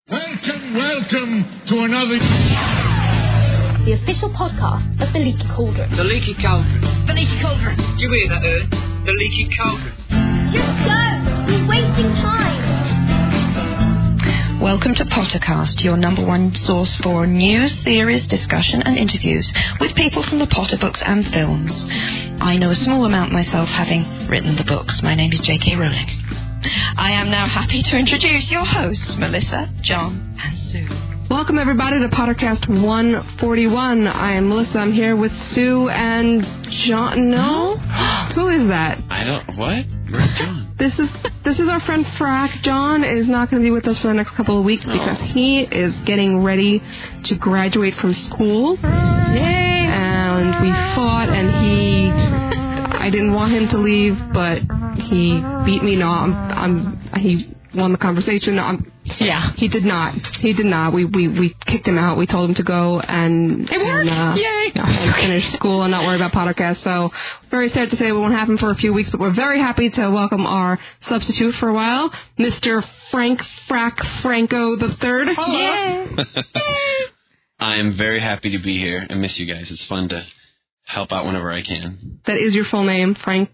Welcome to another... The official podcast of The Leaky Cauldron. The Leaky Cauldron. The Leaky Cauldron. You hear that, Ern? The Leaky Cauldron. Just go! We're wasting time. Welcome to Pottercast, your number one source for news, theories, discussion and interviews with people from the Potter books and films. I know a small amount myself, having written the books. My name is J.K. Rowling. I am now happy to introduce your hosts, Melissa, John and Sue. Welcome, everybody, to Pottercast 141. I am Melissa. I'm here with Sue and John. No? Who is that? I don't... What? Where's John? This is our friend Frack. John is not going to be with us for the next couple of weeks because he is getting ready to graduate from school. Yay! And we fought, and I didn't want him to leave, but he beat me. No, he won the conversation. Yeah. He did not. We kicked him out. We told him to go and... It worked! Yay! And finish school and not worry about Pottercast. So, very sad to say it won't happen for a few weeks, but we're very happy to welcome our substitute for a while, Mr. Franco III. Yay! I am very happy to be here. I miss you guys. It's fun to help out whenever I can. That is your full name, Franco.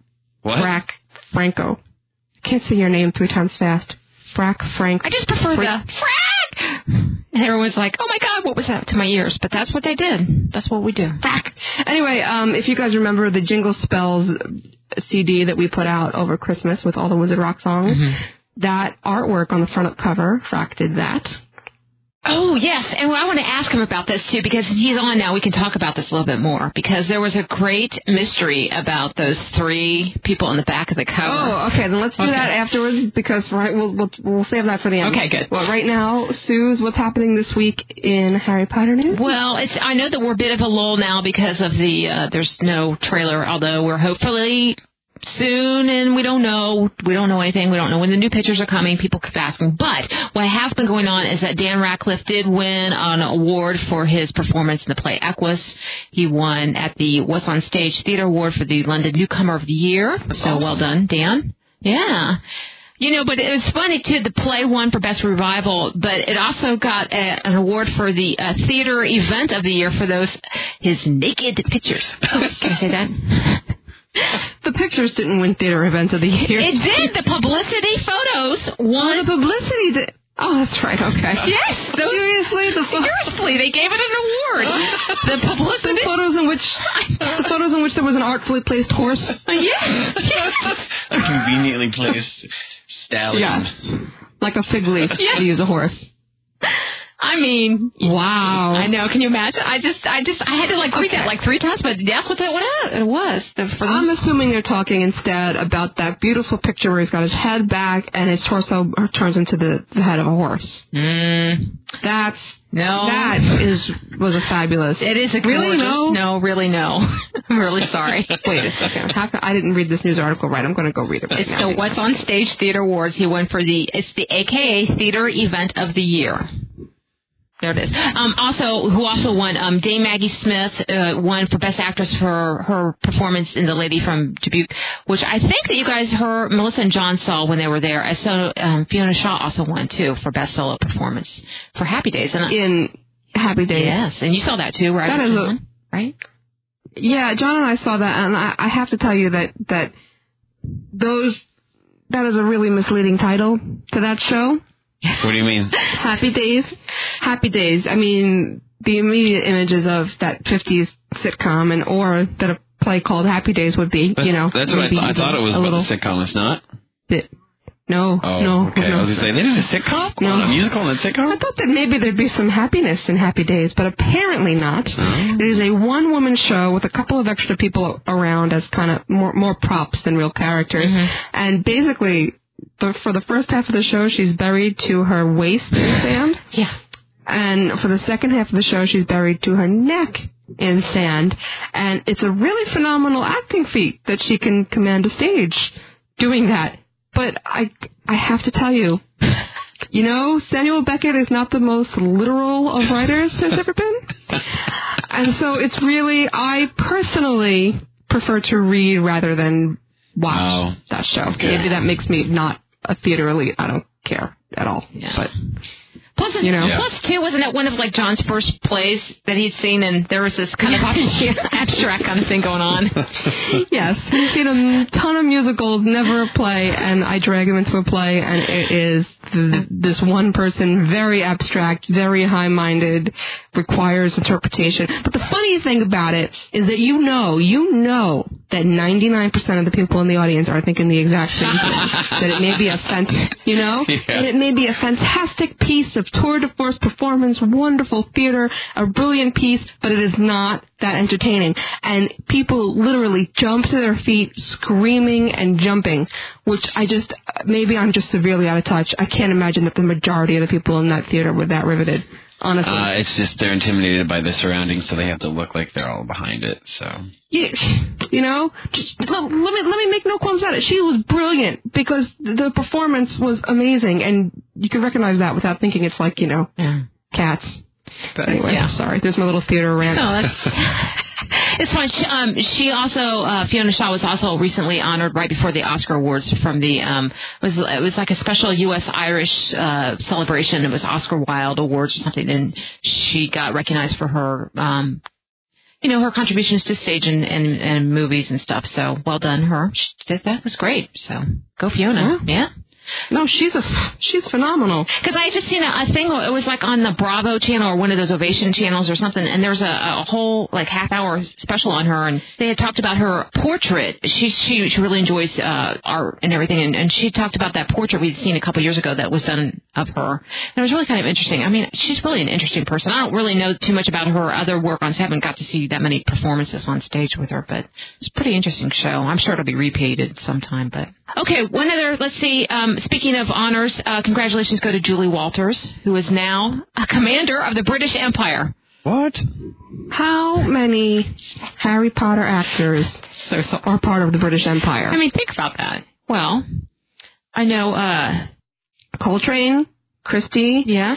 I can't say your name 3 times fast. Frank. I just prefer the Frack! And everyone's like, oh my God, what was that to my ears? But that's what they did. That's what we do. Frack. Anyway, if you guys remember the Jingle Spells CD that we put out over Christmas with all the Wizard Rock songs, that artwork on the front cover, Frack did that. Oh, yes, and I want to ask him about this, too, because he's on now. We can talk about this a little bit more, because there was a great mystery about those 3 people on the back of the cover. Oh, okay, then let's do that afterwards, because we'll save that for the end. Okay, good. Well, right now, Suze, what's happening this week in Harry Potter news? Well, I know that we're a bit of a lull now because of the, there's no trailer, although we're hopefully... soon, and we don't know anything. We don't know when the new pictures are coming. People keep asking. But what has been going on is that Dan Radcliffe did win an award for his performance in the play Equus. He won at the What's on Stage Theatre Award for the London Newcomer of the Year. So well done, Dan. Yeah. You know, but it's funny, too, the play won for Best Revival, but it also got an award for the Theater Event of the Year for his naked pictures. Can I say that? The pictures didn't win Theater Event of the Year. It did. The publicity photos won. Oh, the publicity did. Oh, that's right. Okay. Yes. Seriously, they gave it an award. The publicity. The photos in which there was an artfully placed horse. Yes. A conveniently placed stallion. Yeah. Like a fig leaf to use a horse. I mean, wow. I know. Can you imagine? I had to read that 3 times, but that's what it was. I'm assuming they're talking instead about that beautiful picture where he's got his head back and his torso turns into the head of a horse. That was a fabulous. It is a really gorgeous. No, really no. I'm really sorry. Wait a second. I didn't read this news article right. I'm going to go read it right now. It's the What's on Stage Theatre Awards. He won for the AKA Theater Event of the Year. There it is. Who also won, Dame Maggie Smith won for Best Actress for her performance in The Lady from Dubuque, which I think that you guys heard, Melissa and John saw when they were there. I saw Fiona Shaw also won, too, for Best Solo Performance for Happy Days. In Happy Days. Yes, and you saw that, too, right? Right? Yeah, John and I saw that, and I have to tell you that is a really misleading title to that show. What do you mean? Happy Days. Happy Days. I mean, the immediate images of that 50s sitcom or that a play called Happy Days would be, That's what I thought it was about the sitcom. It's not? No. Okay. No. I was going to say, this is a sitcom? No. A musical and a sitcom? I thought that maybe there'd be some happiness in Happy Days, but apparently not. It is a one-woman show with a couple of extra people around as kind of more props than real characters. And basically... for the first half of the show, she's buried to her waist in sand. Yeah. And for the second half of the show, she's buried to her neck in sand. And it's a really phenomenal acting feat that she can command a stage doing that. But I have to tell you, Samuel Beckett is not the most literal of writers there's ever been. And so it's really, I personally prefer to read rather than watch that show. Okay. Maybe that makes me not a theater elite. I don't care at all. Yeah. But Plus, plus, too, wasn't that one of like John's first plays that he'd seen, and there was this kind of abstract kind of thing going on? Yes, he's seen a ton of musicals, never a play, and I drag him into a play, and it is this one person, very abstract, very high-minded, requires interpretation. But the funny thing about it is that you know that 99% of the people in the audience are thinking the exact same thing. That it may be and it may be a fantastic piece of tour de force performance, wonderful theater, a brilliant piece, but it is not that entertaining. And people literally jump to their feet, screaming and jumping, which maybe I'm just severely out of touch. I can't imagine that the majority of the people in that theater were that riveted. Honestly. It's just they're intimidated by the surroundings, so they have to look like they're all behind it. So let me make no qualms about it. She was brilliant because the performance was amazing, and you can recognize that without thinking it's like Cats. But anyway, sorry. There's my little theater rant. No, it's fine. She also, Fiona Shaw was also recently honored right before the Oscar Awards from the, it was like a special U.S.-Irish celebration. It was Oscar Wilde Awards or something, and she got recognized for her, her contributions to stage and movies and stuff. So well done, her. That was great. So go Fiona. Yeah. No, she's phenomenal. Because I just seen a thing. It was like on the Bravo channel or one of those Ovation channels or something, and there's a whole like half-hour special on her, and they had talked about her portrait. She really enjoys art and everything, and she talked about that portrait we'd seen a couple years ago that was done of her. And it was really kind of interesting. I mean, she's really an interesting person. I don't really know too much about her other work on. I haven't got to see that many performances on stage with her, but it's a pretty interesting show. I'm sure it'll be repeated sometime. But okay, one other. Let's see. Speaking of honors, congratulations go to Julie Walters, who is now a commander of the British Empire. What? How many Harry Potter actors are part of the British Empire? I mean, think about that. Well, I know Coltrane, Christie. Yes.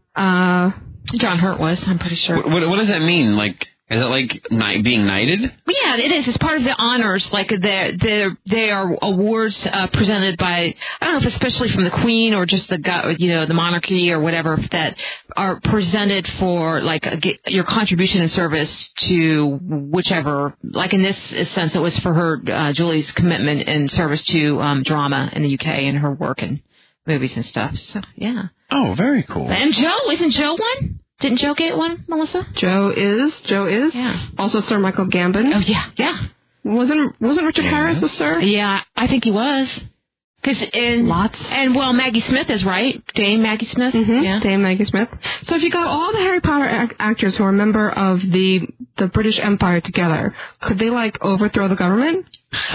John Hurt was, I'm pretty sure. What does that mean? Like, is it like being knighted? Yeah, it is. It's part of the honors. Like they are awards presented by, I don't know if especially from the Queen or just the monarchy or whatever, that are presented for like your contribution and service to whichever. Like in this sense, it was for her Julie's commitment and service to drama in the UK and her work in movies and stuff. So yeah. Oh, very cool. And isn't Joe one? Didn't Joe get one, Melissa? Joe is. Yeah. Also Sir Michael Gambon. Oh, yeah. Wasn't Richard Harris a sir? Yeah, I think he was. Lots. And, well, Maggie Smith is, right? Dame Maggie Smith? Mm-hmm. Yeah. Dame Maggie Smith. So if you got all the Harry Potter actors who are a member of the British Empire together, could they, overthrow the government?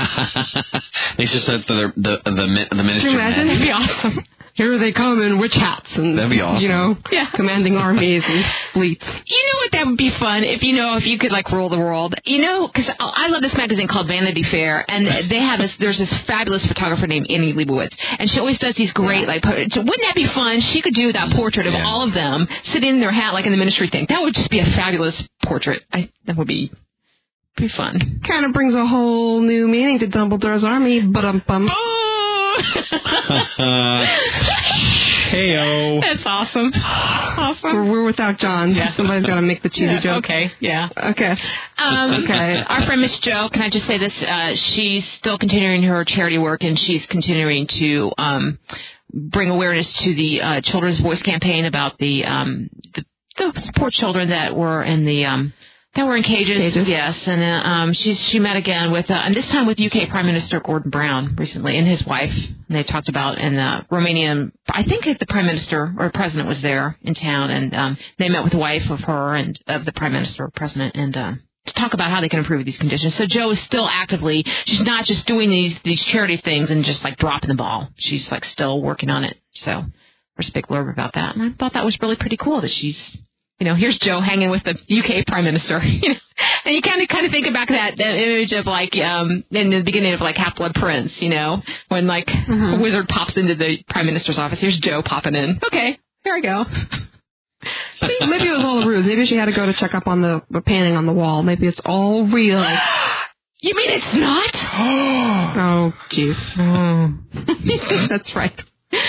They should set the minister. Can you imagine? That'd be awesome. Here they come in witch hats and, that'd be awesome. Commanding armies and fleets. You know what? That would be fun if you could rule the world. Because I love this magazine called Vanity Fair, and they have there's this fabulous photographer named Annie Leibovitz, and she always does these great so wouldn't that be fun? She could do that portrait of all of them sitting in their hat like in the ministry thing. That would just be a fabulous portrait. That would be pretty fun. Kind of brings a whole new meaning to Dumbledore's army. Heyo. That's awesome. We're without John. Yeah. Somebody's got to make the cheesy joke. Okay. Yeah. Okay. Okay. Our friend Miss Jo, can I just say this? She's still continuing her charity work, and she's continuing to bring awareness to the Children's Voice campaign about the poor children that were in the that were in cages. Yes, and she met again with, and this time with UK Prime Minister Gordon Brown recently, and his wife. And they talked about in the Romanian. I think the Prime Minister or President was there in town, and they met with the wife of her and of the Prime Minister or President, and to talk about how they can improve these conditions. So Jo is still actively. She's not just doing these charity things and just dropping the ball. She's still working on it. So there's a big blurb about that, and I thought that was really pretty cool that she's. Here's Jo hanging with the UK Prime Minister. And you kind of think back that image of in the beginning of Half-Blood Prince, when a wizard pops into the Prime Minister's office. Here's Jo popping in. Okay, here I go. Maybe it was all a ruse. Maybe she had to go to check up on the painting on the wall. Maybe it's all real. You mean it's not? Oh, jeez. Oh. That's right.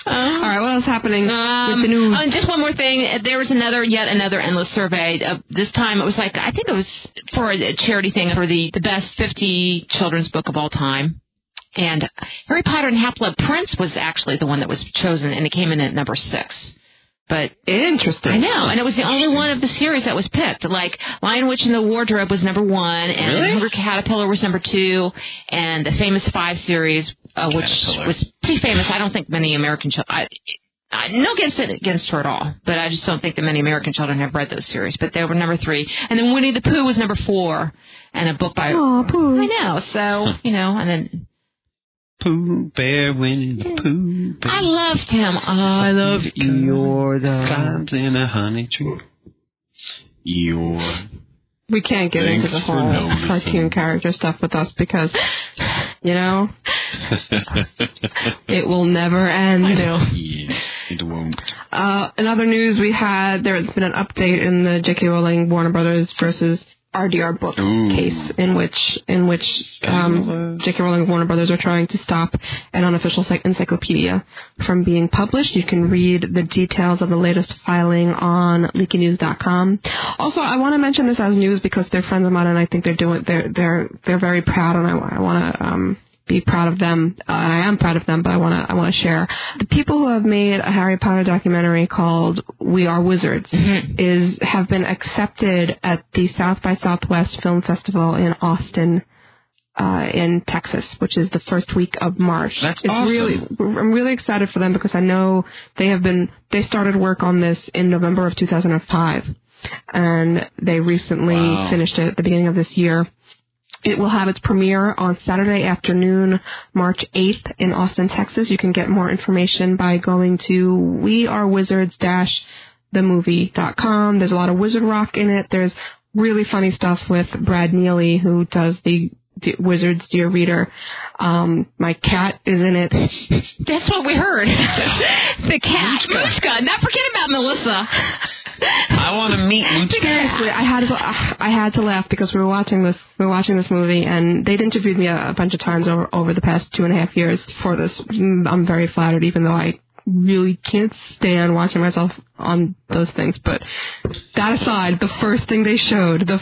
All right, what else happening with the news? And just one more thing. There was yet another endless survey. This time it was I think it was for a charity thing for the best 50 children's book of all time. And Harry Potter and Half-Blood Prince was actually the one that was chosen, and it came in at number 6. But interesting. I know, and it was the only one of the series that was picked. Like Lion, Witch, and the Wardrobe was number 1, and Hungry Caterpillar was number 2, and the Famous 5 series, which was pretty famous. I don't think many American children. No against her at all, but I just don't think that many American children have read those series. But they were number 3, and then Winnie the Pooh was number 4, and a book by. Oh, Pooh! I know. So and then. Pooh Bear, Winnie the Pooh Bear. I loved him. I love you're the climbs in a honey tree. We can't get into the whole cartoon character stuff with us because, it will never end. I know. Yeah, it won't. In other news, there's been an update in the J.K. Rowling Warner Brothers versus RDR book case in which J.K. Rowling and Warner Brothers are trying to stop an unofficial encyclopedia from being published. You can read the details of the latest filing on leakynews.com. Also, I want to mention this as news because they're friends of mine and I think they're very proud, and I want to be proud of them, and I am proud of them, but I want to share. The people who have made a Harry Potter documentary called We Are Wizards have been accepted at the South by Southwest Film Festival in Austin, in Texas, which is the first week of March. That's awesome. I'm really excited for them because I know they started work on this in November of 2005, and they recently finished it at the beginning of this year. It will have its premiere on Saturday afternoon, March 8th in Austin, Texas. You can get more information by going to wearewizards-themovie.com. There's a lot of wizard rock in it. There's really funny stuff with Brad Neely, who does the Wizards Dear Reader. My cat is in it. That's what we heard. The cat, Moochka. Not forget about Melissa. I want to meet Moochka. Seriously, I had to laugh because we were watching this movie, and they'd interviewed me a bunch of times over the past 2.5 years for this. I'm very flattered, even though I really can't stand watching myself on those things. But that aside, the first thing they showed of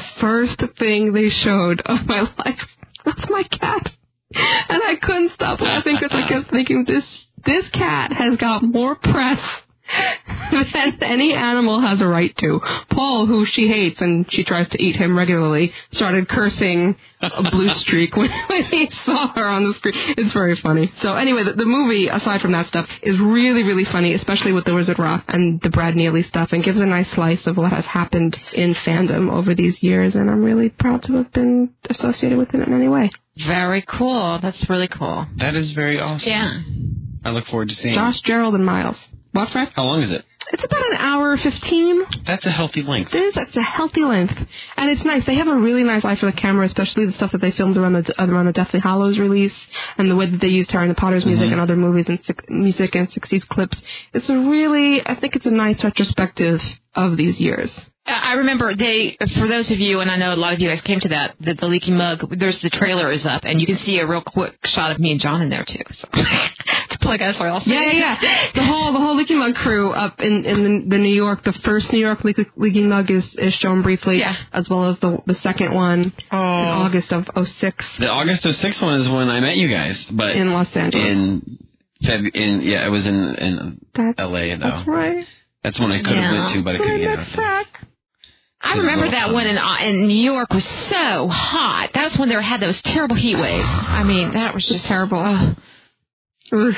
my life was my cat. And I couldn't stop laughing because I kept thinking, this cat has got more press than any animal has a right to. Paul, who she hates and she tries to eat him regularly, started cursing a blue streak when he saw her on the screen. It's very funny. So anyway, the movie, aside from that stuff, is really, really funny, especially with the Wizard Rock and the Brad Neely stuff, and gives a nice slice of what has happened in fandom over these years, and I'm really proud to have been associated with it in any way. Very cool. That's really cool. That is very awesome. Yeah. I look forward to seeing Josh, Gerald, and Miles. What, Fred? How long is it? It's about an hour 15. That's a healthy length. It is. It's a healthy length. And it's nice. They have a really nice eye for the camera, especially the stuff that they filmed around the Deathly Hallows release and the way that they used Harry and the Potter's music and other movies and music and 60s clips. I think it's a nice retrospective of these years. I remember for those of you, and I know a lot of you guys came to that, the Leaky Mug, the trailer is up, and you can see a real quick shot of me and John in there, too. So. To plug us for also. Yeah. The whole Leaky Mug crew up in the New York, the first New York Leaky Mug is shown briefly, as well as the second one in August of 2006. The August of 2006 one is when I met you guys, but in Los Angeles. It was in LA, though. That's right. That's one I could have went to, but I couldn't get out. I remember that one in New York was so hot. That was when they had those terrible heat waves. I mean, that was just terrible. It was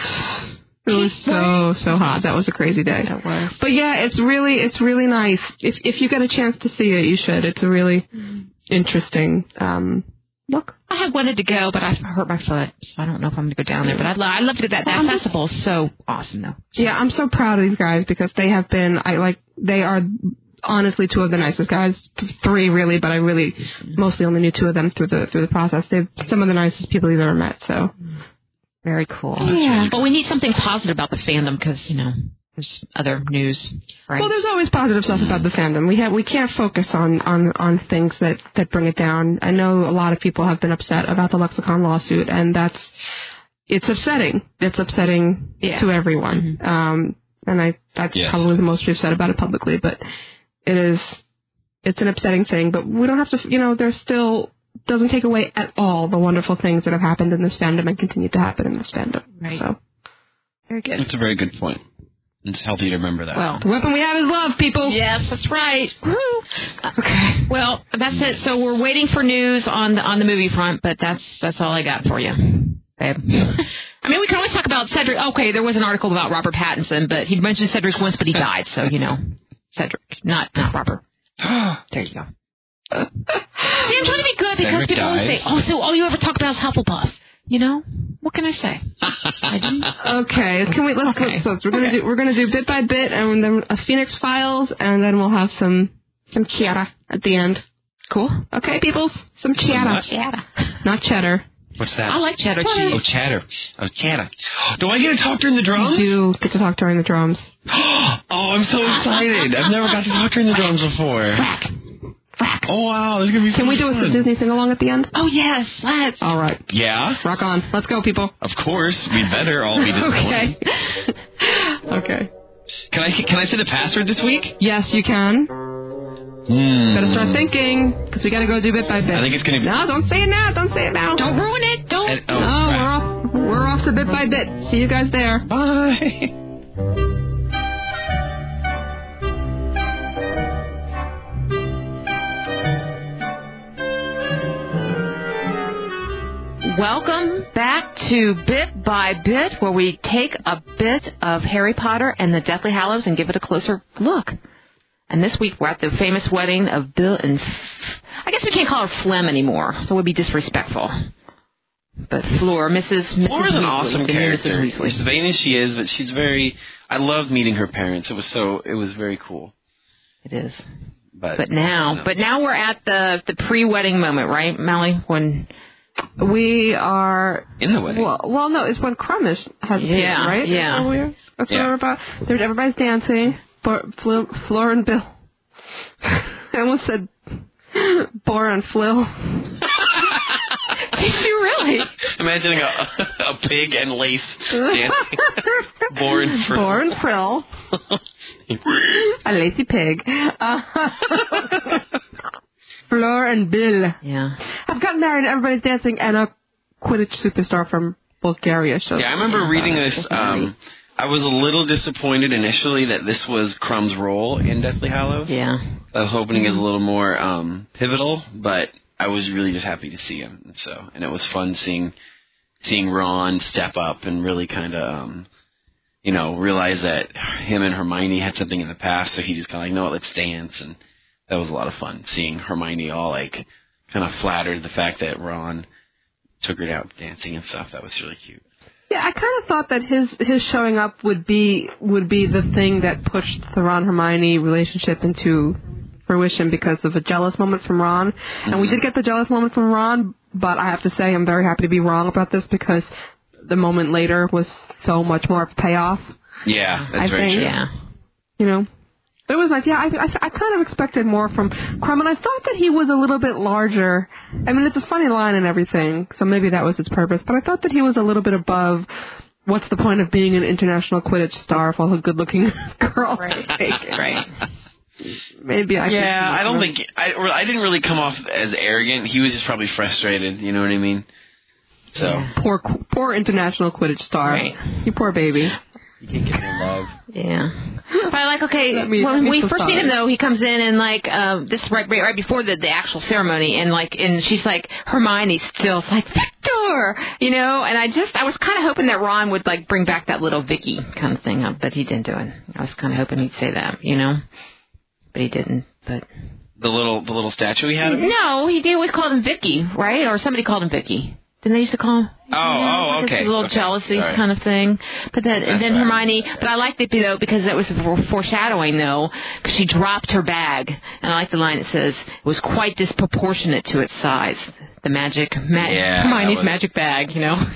so hot. That was a crazy day. That was. But yeah, it's really nice. If you get a chance to see it, you should. It's a really interesting look. I had wanted to go, but I hurt my foot, so I don't know if I'm going to go down there. But I'd love to get that. That festival is so awesome, though. Yeah, I'm so proud of these guys because they have been. They are honestly two of the nicest guys. Three really, but I really mostly only knew two of them through the process. They're some of the nicest people you've ever met. So very cool. Yeah. But we need something positive about the fandom because there's other news. Right? Well, there's always positive stuff about the fandom. We can't focus on things that bring it down. I know a lot of people have been upset about the Lexicon lawsuit, and that's it's upsetting. It's upsetting to everyone. And that's probably the most we've said about it publicly, but it's an upsetting thing, but we don't have to, there's still, doesn't take away at all the wonderful things that have happened in this fandom and continue to happen in this fandom. Right. So, very good. That's a very good point. It's healthy to remember that. Well, the weapon we have is love, people. Yes, that's right. Okay. Well, that's it. So we're waiting for news on the movie front, but that's all I got for you. Babe. I mean, we can always talk about Cedric. Okay, there was an article about Robert Pattinson, but he mentioned Cedric once, but he died. So, Cedric, not Robert. There you go. See, I'm trying to be good because Cedric people always say, so all you ever talk about is Hufflepuff. What can I say? Okay, can we? We're gonna do bit by bit, and then a Phoenix Files, and then we'll have some chatter at the end. Cool. Okay, people, some chatter. Not cheddar. What's that? I like cheddar cheese. Oh, chatter. Do I get to talk during the drums? You do get to talk during the drums. Oh, I'm so excited. I've never got to talk during the drums before. Whack. Oh, wow. This is going to be Can we do a Disney sing-along at the end? Oh, yes. Let's. All right. Yeah? Rock on. Let's go, people. Of course. We better all be disappointed. Okay. Can I say the password this week? Yes, you can. Better start thinking, because we got to go do bit by bit. I think it's going to be... No, don't say it now. Don't say it now. Don't ruin it. Don't. No, we're off to bit by bit. See you guys there. Bye. Welcome back to Bit by Bit, where we take a bit of Harry Potter and the Deathly Hallows and give it a closer look. And this week we're at the famous wedding of Bill and... I guess we can't call her Flem anymore. That would be disrespectful. But Fleur, Mrs. Flora's an awesome character. As vain as she is, but she's very... I loved meeting her parents. It was very cool. It is. But now we're at the pre-wedding moment, right, Mally? When... We are in the wedding. Well, no, it's when Crummish has appeared, right? Yeah. That's what we're about. Everybody's dancing. Fleur and Bill. I almost said Bor and Flill. Did you really? Imagining a pig and lace dancing. Bor and Frill. Bor and Frill. A lacy pig. Fleur and Bill. Yeah. I've gotten married and everybody's dancing, and a Quidditch superstar from Bulgaria shows. Yeah, I remember reading this. I was a little disappointed initially that this was Crumb's role in Deathly Hallows. Yeah. I was hoping it was a little more pivotal, but I was really just happy to see him. And it was fun seeing Ron step up and really kind of, realize that him and Hermione had something in the past, so he just kind of no, let's dance. And that was a lot of fun, seeing Hermione all, kind of flattered the fact that Ron took her out dancing and stuff. That was really cute. Yeah, I kind of thought that his showing up would be the thing that pushed the Ron-Hermione relationship into fruition because of a jealous moment from Ron. Mm-hmm. And we did get the jealous moment from Ron, but I have to say I'm very happy to be wrong about this because the moment later was so much more of a payoff. Yeah, that's very true. Yeah. It was nice. Yeah, I kind of expected more from Crumb, and I thought that he was a little bit larger. I mean, it's a funny line and everything, so maybe that was its purpose. But I thought that he was a little bit above. What's the point of being an international Quidditch star if all the good-looking girls take it? Right. Maybe I. Yeah, I don't think I didn't really come off as arrogant. He was just probably frustrated. You know what I mean? So poor international Quidditch star. Right. You poor baby. You can't get no love. Yeah. But when we first meet him, though, he comes in and, this is right before the actual ceremony, and she's like, Hermione still is like, Victor! And I was kind of hoping that Ron would, bring back that little Vicky kind of thing, but he didn't do it. I was kind of hoping he'd say that, But he didn't, but... The little statue he had of him? No, he always called him Vicky, right? Or somebody called him Vicky. Didn't they used to call him? Oh, okay. It's a little jealousy kind of thing. But then Hermione, but I liked it though because that was foreshadowing though, because she dropped her bag, and I like the line that says it was quite disproportionate to its size. The Hermione's magic bag, Yeah,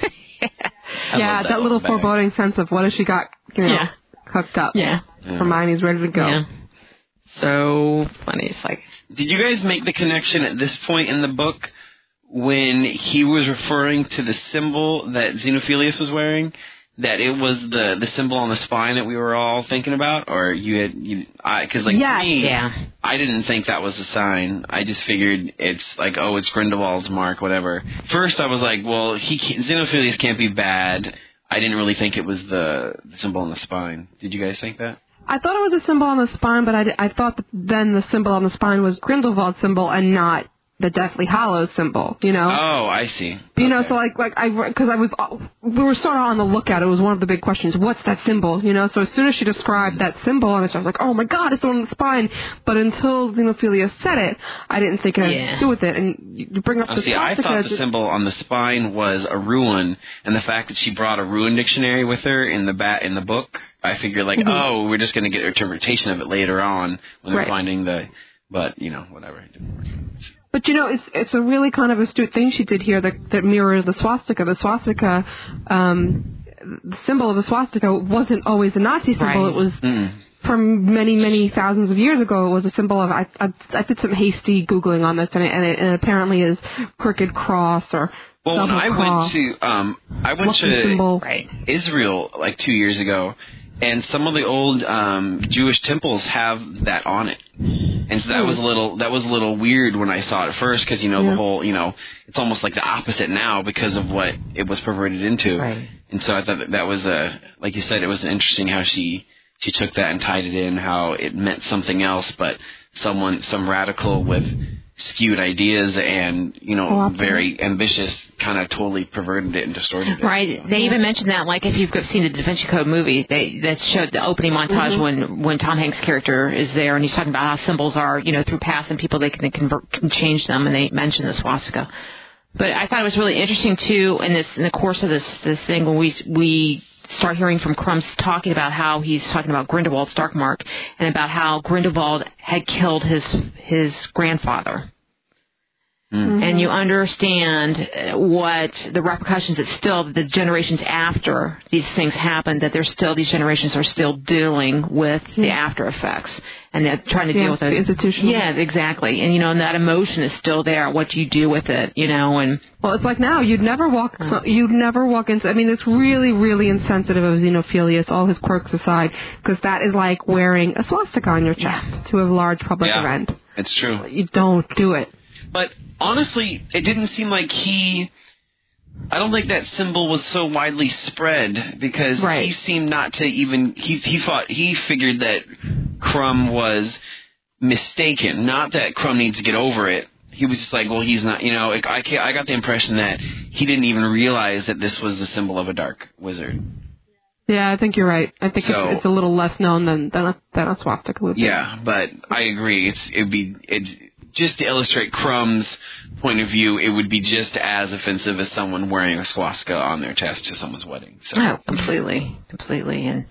that little foreboding sense of what has she got, hooked up. Yeah. Hermione's ready to go. Yeah. So funny. It's like. Did you guys make the connection at this point in the book when he was referring to the symbol that Xenophilius was wearing, that it was the symbol on the spine that we were all thinking about, or because to me, I didn't think that was a sign. I just figured it's like, oh, it's Grindelwald's mark, whatever. First, I was like, well, Xenophilius can't be bad. I didn't really think it was the symbol on the spine. Did you guys think that? I thought it was a symbol on the spine, but I thought that then the symbol on the spine was Grindelwald's symbol and not the Deathly Hallows symbol, you know? Oh, I see. You know, so we were sort of on the lookout. It was one of the big questions. What's that symbol? You know, so as soon as she described that symbol, I was like, oh my God, it's on the spine. But until Xenophilia said it, I didn't think it had to do with it. And you bring up the swastika. I thought the symbol on the spine was a ruin, and the fact that she brought a ruin dictionary with her in the book, I figured oh, we're just going to get an interpretation of it later on when they're finding but whatever. It didn't work. But, it's a really kind of astute thing she did here that mirrors the swastika. The swastika, the symbol of the swastika wasn't always a Nazi symbol. Right. It was, from many, many thousands of years ago, it was a symbol of, I did some hasty Googling on this, and it apparently is crooked cross or double cross. I went to Israel 2 years ago, and some of the old Jewish temples have that on it, and so that was a little weird when I saw it first, because the whole it's almost like the opposite now because of what it was perverted into, and so I thought that was like you said, it was interesting how she took that and tied it in, how it meant something else, but some radical with skewed ideas and very ambitious kind of totally perverted it and distorted it. Right. They even mentioned that, if you've seen the Da Vinci Code movie, that showed the opening montage when Tom Hanks' character is there and he's talking about how symbols are, through past and people they can change them, and they mention the swastika. But I thought it was really interesting too in the course of this thing when we start hearing from Crumb talking about how he's talking about Grindelwald's dark mark and about how Grindelwald had killed his grandfather. Mm-hmm. And you understand what the repercussions that still the generations after these things happened, that these generations are still dealing with the after effects, and they're trying to deal with it. Institutional. Yeah, exactly. And and that emotion is still there. What do you do with it? And well, it's like now you'd never walk into. I mean, it's really, really insensitive of Xenophilius, all his quirks aside, because that is like wearing a swastika on your chest to a large public event. It's true. You don't do it. But honestly, it didn't seem like I don't think that symbol was so widely spread, because he seemed not to even, he figured that Crumb was mistaken. Not that Crumb needs to get over it. He was just like, well, he's not, I got the impression that he didn't even realize that this was the symbol of a dark wizard. Yeah, I think you're right. I think it's a little less known than a swastika would be. Yeah, but I agree. Just to illustrate Crumb's point of view, it would be just as offensive as someone wearing a swastika on their chest to someone's wedding. So. Oh, completely. And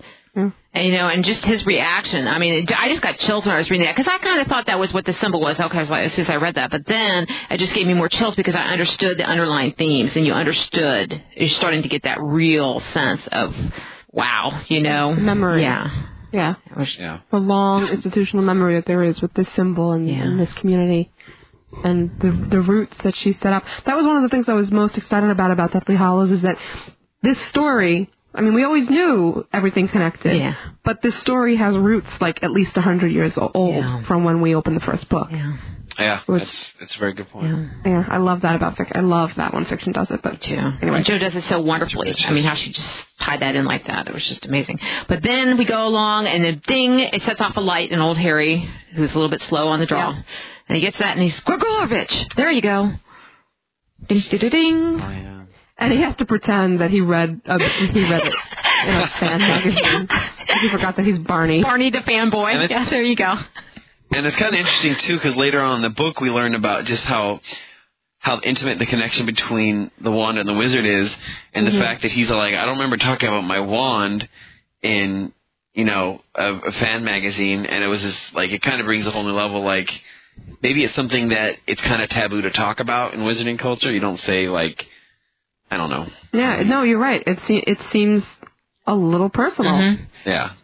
and just his reaction. I mean, I just got chills when I was reading that, because I kind of thought that was what the symbol was. Okay, as soon as I read that, but then it just gave me more chills because I understood the underlying themes, and you're starting to get that real sense of wow, memory. Yeah. The long institutional memory that there is with this symbol and this community, and the roots that she set up. That was one of the things I was most excited about Deathly Hallows, is that this story, I mean, we always knew everything connected, but this story has roots at least 100 years old from when we opened the first book. Yeah, that's a very good point. Yeah, I love that about fiction. I love that when fiction does it. But too. Anyway, and Jo does it so wonderfully. I mean, how she just tied that in like that. It was just amazing. But then we go along, and the ding, it sets off a light, and old Harry, who's a little bit slow on the draw, and he gets that, and he's Grigorovich. There you go. Ding, ding, ding. Oh, yeah. And he has to pretend that he read it in a fan magazine. He forgot that he's Barney. Barney the fanboy. Yeah, there you go. And it's kind of interesting, too, because later on in the book we learn about just how intimate the connection between the wand and the wizard is, and the fact that he's like, I don't remember talking about my wand in, a fan magazine, and it was just, it kind of brings a whole new level, maybe it's something that it's kind of taboo to talk about in wizarding culture. You don't say, I don't know. Yeah, no, you're right. It seems a little personal. Mm-hmm. Yeah.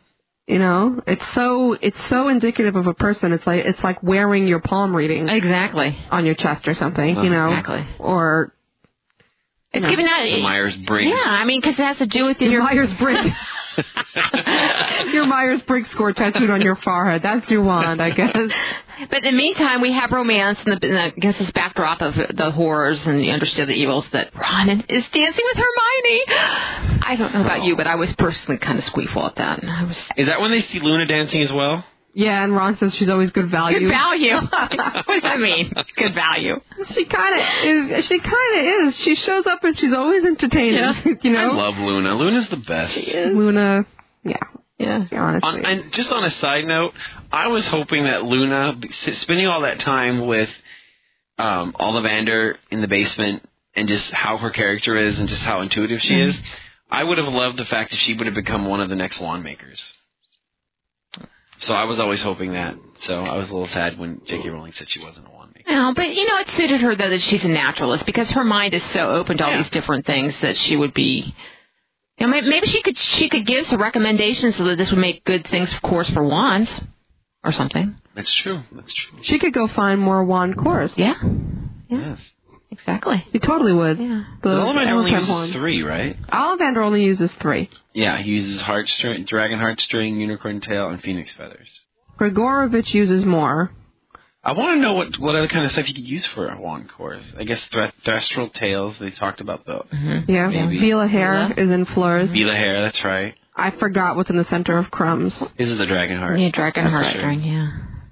You know, it's so indicative of a person. It's like wearing your palm reading Exactly. on your chest or something. You know, Exactly. or It's giving out. The Myers-Briggs. Yeah, I mean, because it has to do with your Myers-Briggs. Your Myers-Briggs score tattooed on your forehead. That's your wand, I guess. But in the meantime, we have romance and I guess this backdrop of the horrors and the understood the evils that Ron is dancing with Hermione. I don't know about you, but I was personally kind of squeeful at that. Is that when they see Luna dancing as well? Yeah, and Ron says she's always good value. Good value. What does that mean? Good value. She kind of is. She shows up and she's always entertaining. Yeah. You know. I love Luna. Luna's the best. She is. Luna. Yeah. Honestly. And just on a side note, I was hoping that Luna, spending all that time with Ollivander in the basement and just how her character is and just how intuitive she is, I would have loved the fact that she would have become one of the next wand makers. So I was always hoping that. So I was a little sad when J.K. Rowling said she wasn't a wand maker. No, but, it suited her, though, that she's a naturalist because her mind is so open to all these different things that she would be... maybe she could give some recommendations so that this would make good things, of course, for wands or something. That's true. She could go find more wand cores. Yeah. Yes. Exactly. She totally would. Yeah. Ollivander only uses 3, right? Ollivander only uses 3. Yeah, he uses dragon heartstring, unicorn tail, and phoenix feathers. Grigorovich uses more. I want to know what other kind of stuff you could use for a wand cores. I guess thestral tails, they talked about though. Mm-hmm. Yeah. Vela hair is in Fleurs. Vela hair, that's right. I forgot what's in the center of Crumbs. This is the dragon heart. Yeah, dragon heartstring, yeah.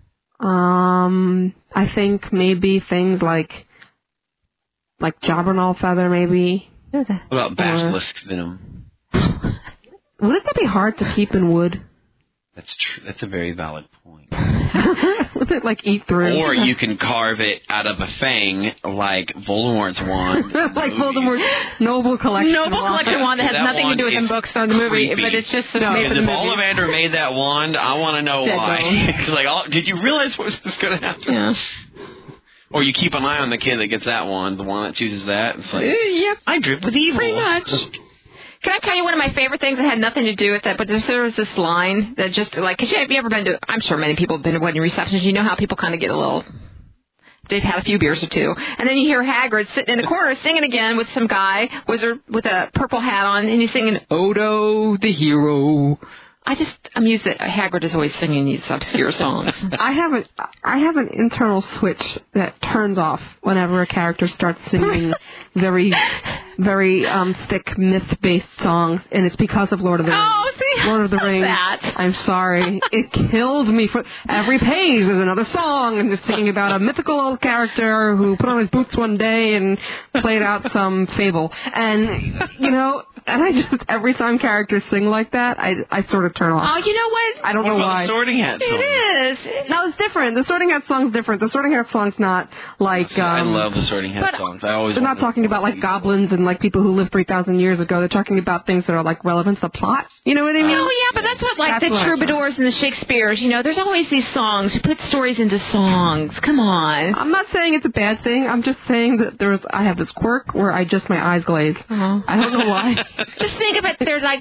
I think maybe things like Jobberknoll feather, maybe. What about basilisk venom? Wouldn't that be hard to keep in wood? That's true. That's a very valid point. Would it eat through? Or you can carve it out of a fang like Voldemort's wand. Like Voldemort's Noble Collection wand that has nothing to do with the books or the movie, but it's just made for the movie. If Ollivander made that wand, I want to know why. Because did you realize what was going to happen? Yeah. Or you keep an eye on the kid that gets that wand, the one that chooses that. It's like, yep, I drip with evil. Pretty much. Can I tell you one of my favorite things that had nothing to do with that? But there was this line that just because have you ever been to? I'm sure many people have been to wedding receptions. You know how people kind of get a little. They've had a few beers or two, and then you hear Hagrid sitting in the corner singing again with some guy with a purple hat on, and he's singing Odo the hero. I just amused that Hagrid is always singing these obscure songs. I have an internal switch that turns off whenever a character starts singing very, very thick myth-based songs, and it's because of Lord of the Rings. Oh, see, Lord of the Rings. That. I'm sorry, it kills me. For every page is another song, and just singing about a mythical character who put on his boots one day and played out some fable, and And I just, every time characters sing like that, I sort of turn off. Oh, you know what? I don't know why. The Sorting Hat song? It is. No, it's different. The Sorting Hat song's different. The Sorting Hat song's not like... I love the Sorting Hat songs. They're not talking about like goblins and like people who lived 3,000 years ago. They're talking about things that are like relevant to the plot. You know what I mean? Oh, yeah, but that's what the troubadours and the Shakespeare's, there's always these songs who put stories into songs. Come on. I'm not saying it's a bad thing. I'm just saying that I have this quirk where my eyes glaze. Uh-huh. I don't know why. Just think of it. There's like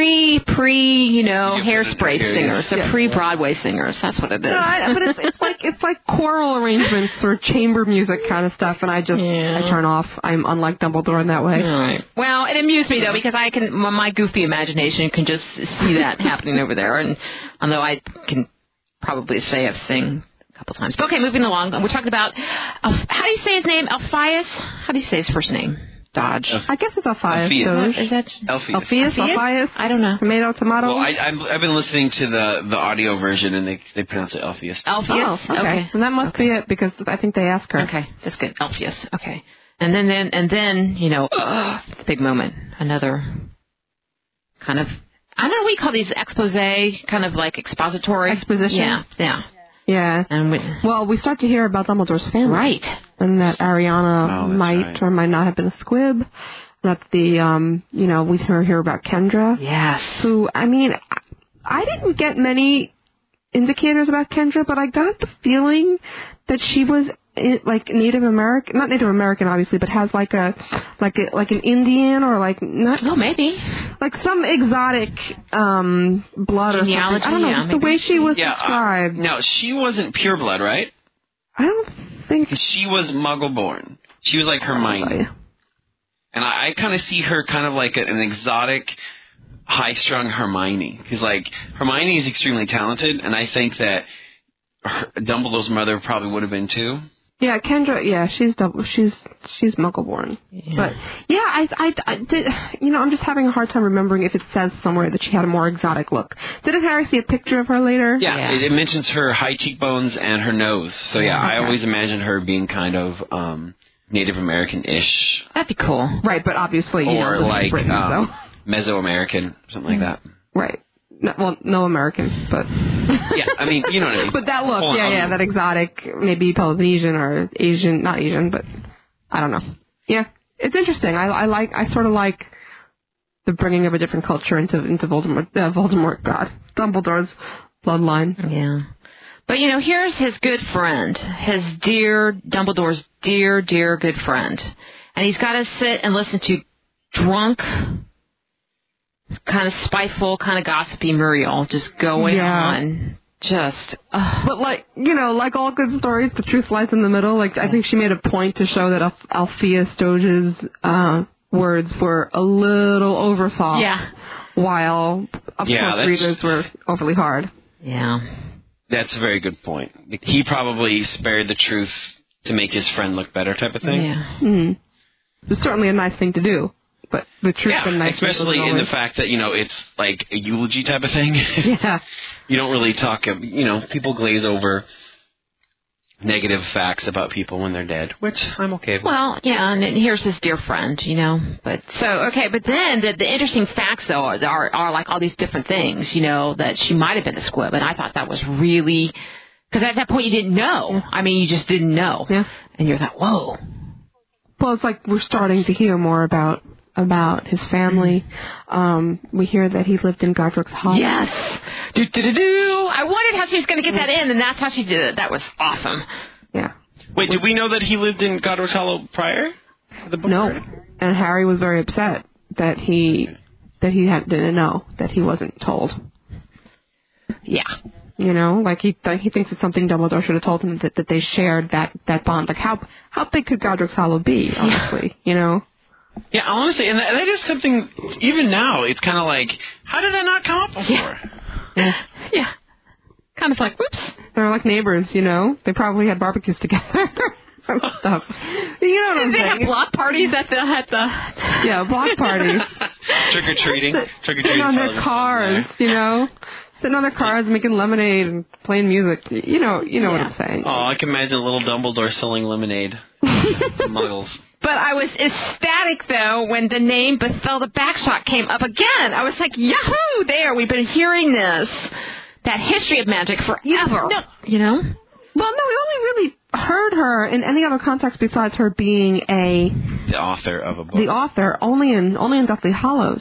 Hairspray singers, the pre-Broadway singers. That's what it is. No, but it's like choral arrangements or chamber music kind of stuff, and I turn off. I'm unlike Dumbledore in that way. All right. Well, it amused me though because my goofy imagination can just see that happening over there, and although I can probably say I've sing a couple times. But okay, moving along. We're talking about how do you say his name? Alpheus? How do you say his first name? Dodge. I guess it's Alpheus. Is that Alpheus? I don't know. Tomato. Well, I've been listening to the audio version, and they pronounce it Alpheus. Alpheus. Oh, okay. And that must be it because I think they asked her. Okay, that's good. Alpheus. Okay. And then the big moment. Another kind of, I don't know what you call these expose, kind of like expository. Exposition? Yeah. Yeah. And we start to hear about Dumbledore's family. Right. And that Ariana might or might not have been a squib. That's the, we hear about Kendra. Yes. Who, I didn't get many indicators about Kendra, but I got the feeling that she was like Native American, not Native American obviously, but has like an Indian or like not. Oh, maybe like some exotic blood or something. I don't know. Just the way she was described. No, she wasn't pure blood, right? I don't think she was Muggle born. She was like Hermione. And I kind of see her kind of like an exotic, high-strung Hermione. Because, like, Hermione is extremely talented, and I think that Dumbledore's mother probably would have been, too. Yeah, Kendra, she's Muggle-born. Yeah. But, yeah, I did, I'm just having a hard time remembering if it says somewhere that she had a more exotic look. Didn't Harry see a picture of her later? Yeah. It mentions her high cheekbones and her nose. So, yeah, okay. I always imagined her being kind of Native American-ish. That'd be cool. Right, but obviously, or like Britain, Mesoamerican, something like that. Right. No American, but... yeah, I mean, you know what I mean. But that look, that exotic, maybe Polynesian or Asian, not Asian, but I don't know. Yeah, it's interesting. I sort of like the bringing of a different culture into Dumbledore's bloodline. Yeah. But, here's his good friend, Dumbledore's dear good friend. And he's got to sit and listen to drunk, kind of spiteful, kind of gossipy Muriel just going on. But, like all good stories, the truth lies in the middle. Like, I think she made a point to show that Althea Stoge's words were a little overthought. Yeah. While, of course, readers were overly hard. Yeah. That's a very good point. He probably spared the truth to make his friend look better type of thing. Yeah. Mm-hmm. It's certainly a nice thing to do, but the truth and nice especially in the fact that, it's like a eulogy type of thing. Yeah. You don't really talk, people glaze over negative facts about people when they're dead, which I'm okay with. Well, yeah, and here's his dear friend, But then the interesting facts, though, are like all these different things, that she might have been a squib. And I thought that was really... Because at that point, you didn't know. Yeah. I mean, you just didn't know. Yeah. And you're like, whoa. Well, it's like we're starting to hear more about his family. We hear that he lived in Godric's Hollow. Yes. I wondered how she was going to get that in, and that's how she did it. That was awesome. Yeah. Wait, did we know that he lived in Godric's Hollow prior to the book? No. And Harry was very upset that he didn't know, that he wasn't told. Yeah. Like he thinks it's something Dumbledore should have told him, that they shared that bond. Like how big could Godric's Hollow be, honestly, Yeah, honestly, and that is something, even now, it's kind of like, how did that not come up before? Yeah. Kind of like, whoops. They're like neighbors, They probably had barbecues together. Stuff. You know what I'm saying? They have block parties at the... Yeah, block parties. Trick-or-treating. Sitting on their cars, Sitting on their cars, making lemonade and playing music. You know what I'm saying. Oh, I can imagine a little Dumbledore selling lemonade. Muggles. But I was ecstatic, though, when the name Bethelda Bagshot came up again. I was like, yahoo! There, we've been hearing this. That history of magic forever. Well, no, we only really heard her in any other context besides her being the author of a book. The author, only in Deathly Hallows.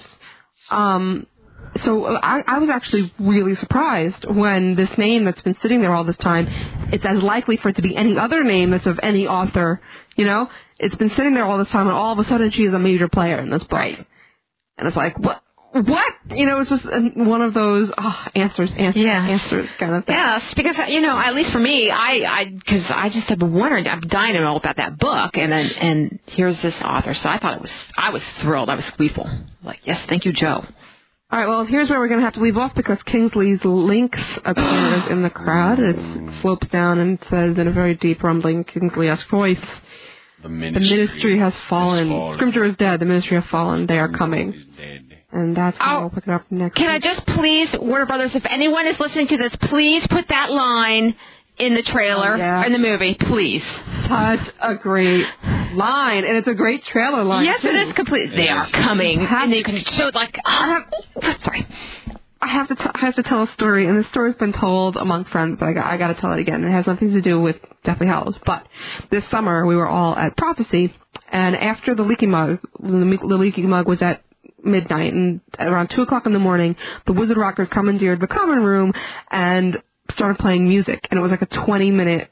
So I was actually really surprised when this name that's been sitting there all this time, it's as likely for it to be any other name that's of any author, It's been sitting there all this time, and all of a sudden she is a major player in this book. Right. And it's like, what? It's just one of those answers kind of thing. Yes, because, at least for me, because I just have been wondering, I'm dying to know about that book, and here's this author. So I was thrilled. I was gleeful. Like, yes, thank you, Joe. All right, well, here's where we're going to have to leave off because Kingsley's Lynx appears in the crowd. It slopes down and says in a very deep, rumbling, Kingsley-esque voice, The ministry has fallen. Scrimgeour is dead. The ministry have fallen. They are coming. And that's how we'll pick it up next Can week. I just please, Warner Brothers, if anyone is listening to this, please put that line in the trailer, in the movie, please. Such a great line. And it's a great trailer line. Yes, too. it is complete. They are coming. And you can show it like, sorry. I have to tell a story, and the story's been told among friends, but I got to tell it again. It has nothing to do with Deathly Hallows. But this summer, we were all at Prophecy, and after the Leaky Mug was at midnight, and around 2 o'clock in the morning, the Wizard Rockers commandeered the common room and started playing music, and it was like a 20-minute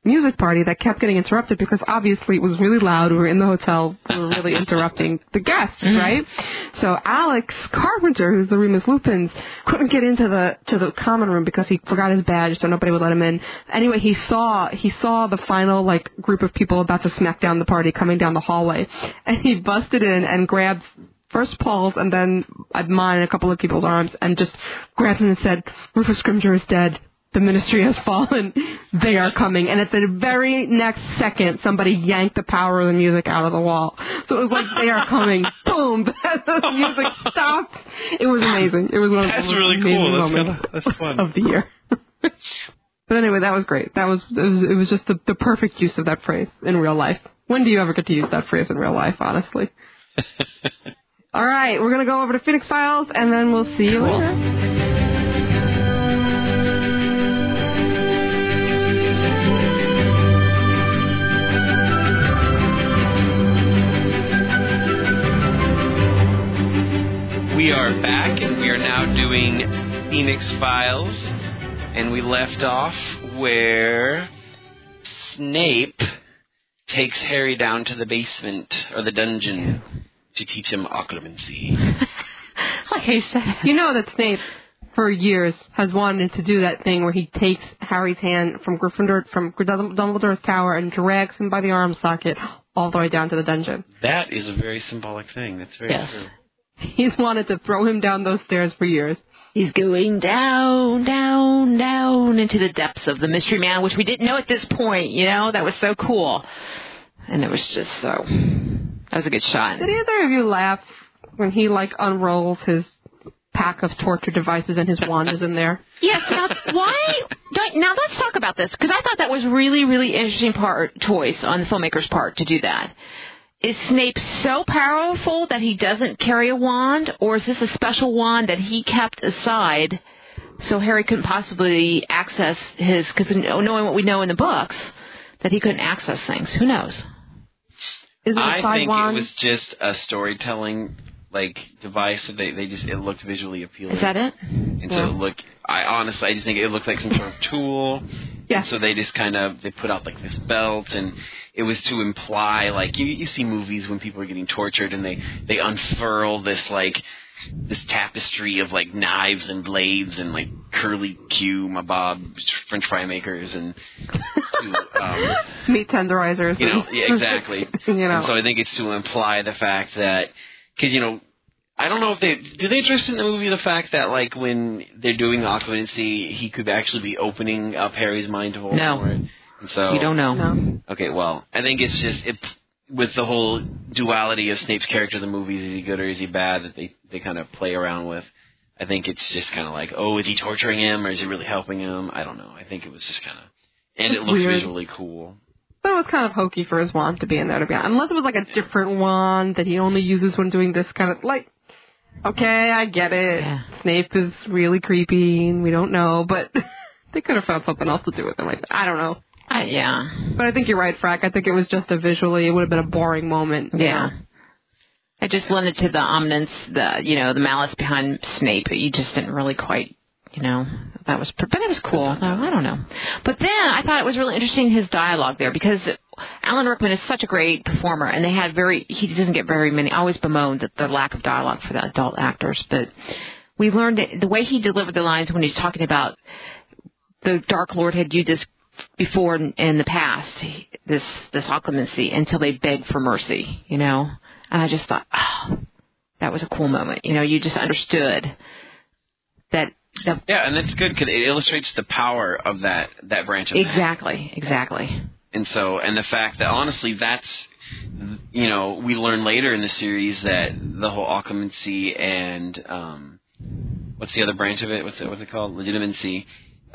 music party that kept getting interrupted because obviously it was really loud. We were in the hotel. We were really interrupting the guests, right? So Alex Carpenter, who's the Remus Lupins, couldn't get into the common room because he forgot his badge, so nobody would let him in. Anyway, he saw the final like group of people about to smack down the party coming down the hallway, and he busted in and grabbed first Paul's and then mine and a couple of people's arms and just grabbed him and said, "Rufus Scrimgeour is dead. The Ministry has fallen. They are coming." And at the very next second, somebody yanked the power of the music out of the wall. So it was like, "They are coming." Boom. The music stopped. It was amazing. It was one of the most amazing moments that's fun. of the year. But anyway, that was great. It was just the perfect use of that phrase in real life. When do you ever get to use that phrase in real life, honestly? All right, we're going to go over to Phoenix Files, and then we'll see you later. We are back, and we are now doing Phoenix Files, and we left off where Snape takes Harry down to the basement, or the dungeon, to teach him occlumency. Like I said. You know that Snape, for years, has wanted to do that thing where he takes Harry's hand from Dumbledore's tower and drags him by the arm socket all the way down to the dungeon. That is a very symbolic thing. That's very true. He's wanted to throw him down those stairs for years. He's going down, down, down into the depths of the Mystery Man, which we didn't know at this point, you know? That was so cool. And it was just so... That was a good shot. Did either of you laugh when he, like, unrolls his pack of torture devices and his wand is in there? Yes, now, now let's talk about this, because I thought that was really, really interesting choice on the filmmaker's part to do that. Is Snape so powerful that he doesn't carry a wand, or is this a special wand that he kept aside so Harry couldn't possibly access his, because knowing what we know in the books, that he couldn't access things. Who knows? Is it a I think wand? it was just a storytelling device that it looked visually appealing. Is that it? And so I just think it looked like some sort of tool. Yeah. And so they just they put out like this belt, and it was to imply, like, you see movies when people are getting tortured and they unfurl this tapestry of like knives and blades and like curly Q, mabob French fry makers and meat tenderizers. Yeah, exactly. And so I think it's to imply the fact that, because I don't know if do they address in the movie the fact that, like, when they're doing occlumency, he could actually be opening up Harry's mind to Voldemort? No. And so, you don't know. No. Okay, well, I think it's just with the whole duality of Snape's character in the movies, is he good or is he bad, that they kind of play around with. I think it's just kind of like, oh, is he torturing him or is he really helping him? I don't know. I think it was just kind of, and it looks visually cool. But it was kind of hokey for his wand to be in there, to be honest. Unless it was like a different wand that he only uses when doing this kind of, like, okay, I get it. Yeah. Snape is really creepy, and we don't know, but they could have found something else to do with him. I don't know. Yeah. But I think you're right, Frack. I think it was just it would have been a boring moment. Yeah. It just lended to the ominence, the malice behind Snape. You just didn't really quite, that was, but it was cool. I don't know. But then I thought it was really interesting, his dialogue there, because Alan Rickman is such a great performer, and he doesn't get very many, always bemoaned the lack of dialogue for the adult actors, but we learned that the way he delivered the lines when he's talking about the Dark Lord had used this before in the past, this occlumency, until they begged for mercy, and I just thought, oh, that was a cool moment. You just understood that. Yeah, and that's good because it illustrates the power of that branch of Exactly. And so, and the fact that honestly, that's, we learn later in the series that the whole occlumency and what's the other branch of it? What's it called? Legitimacy.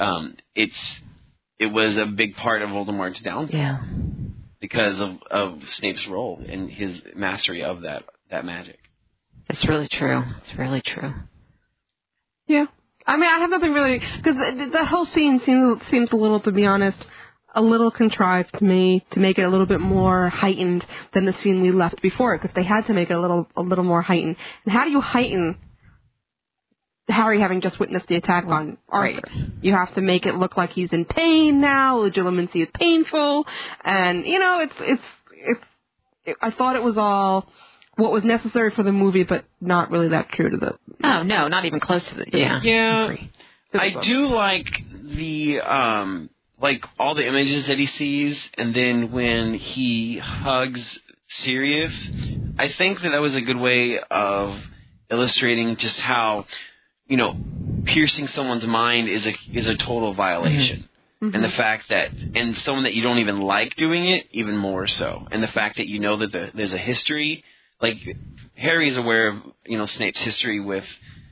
It was a big part of Voldemort's downfall. Yeah. Because of Snape's role and his mastery of that magic. It's really true. It's really true. Yeah. I mean, I have nothing really, because that whole scene seems a little, to be honest, a little contrived to me, to make it a little bit more heightened than the scene we left before, because they had to make it a little more heightened. And how do you heighten Harry having just witnessed the attack on Arthur. Right. You have to make it look like he's in pain now. Legitimacy is painful, and I thought it was all what was necessary for the movie, but not really that true to the. Oh no, not even close to the. Yeah. I do like the like all the images that he sees, and then when he hugs Sirius, I think that was a good way of illustrating just how, piercing someone's mind is a total violation. Mm-hmm. And the fact that, and someone that you don't even like doing it, even more so. And the fact that you know that there's a history, like Harry is aware of, Snape's history with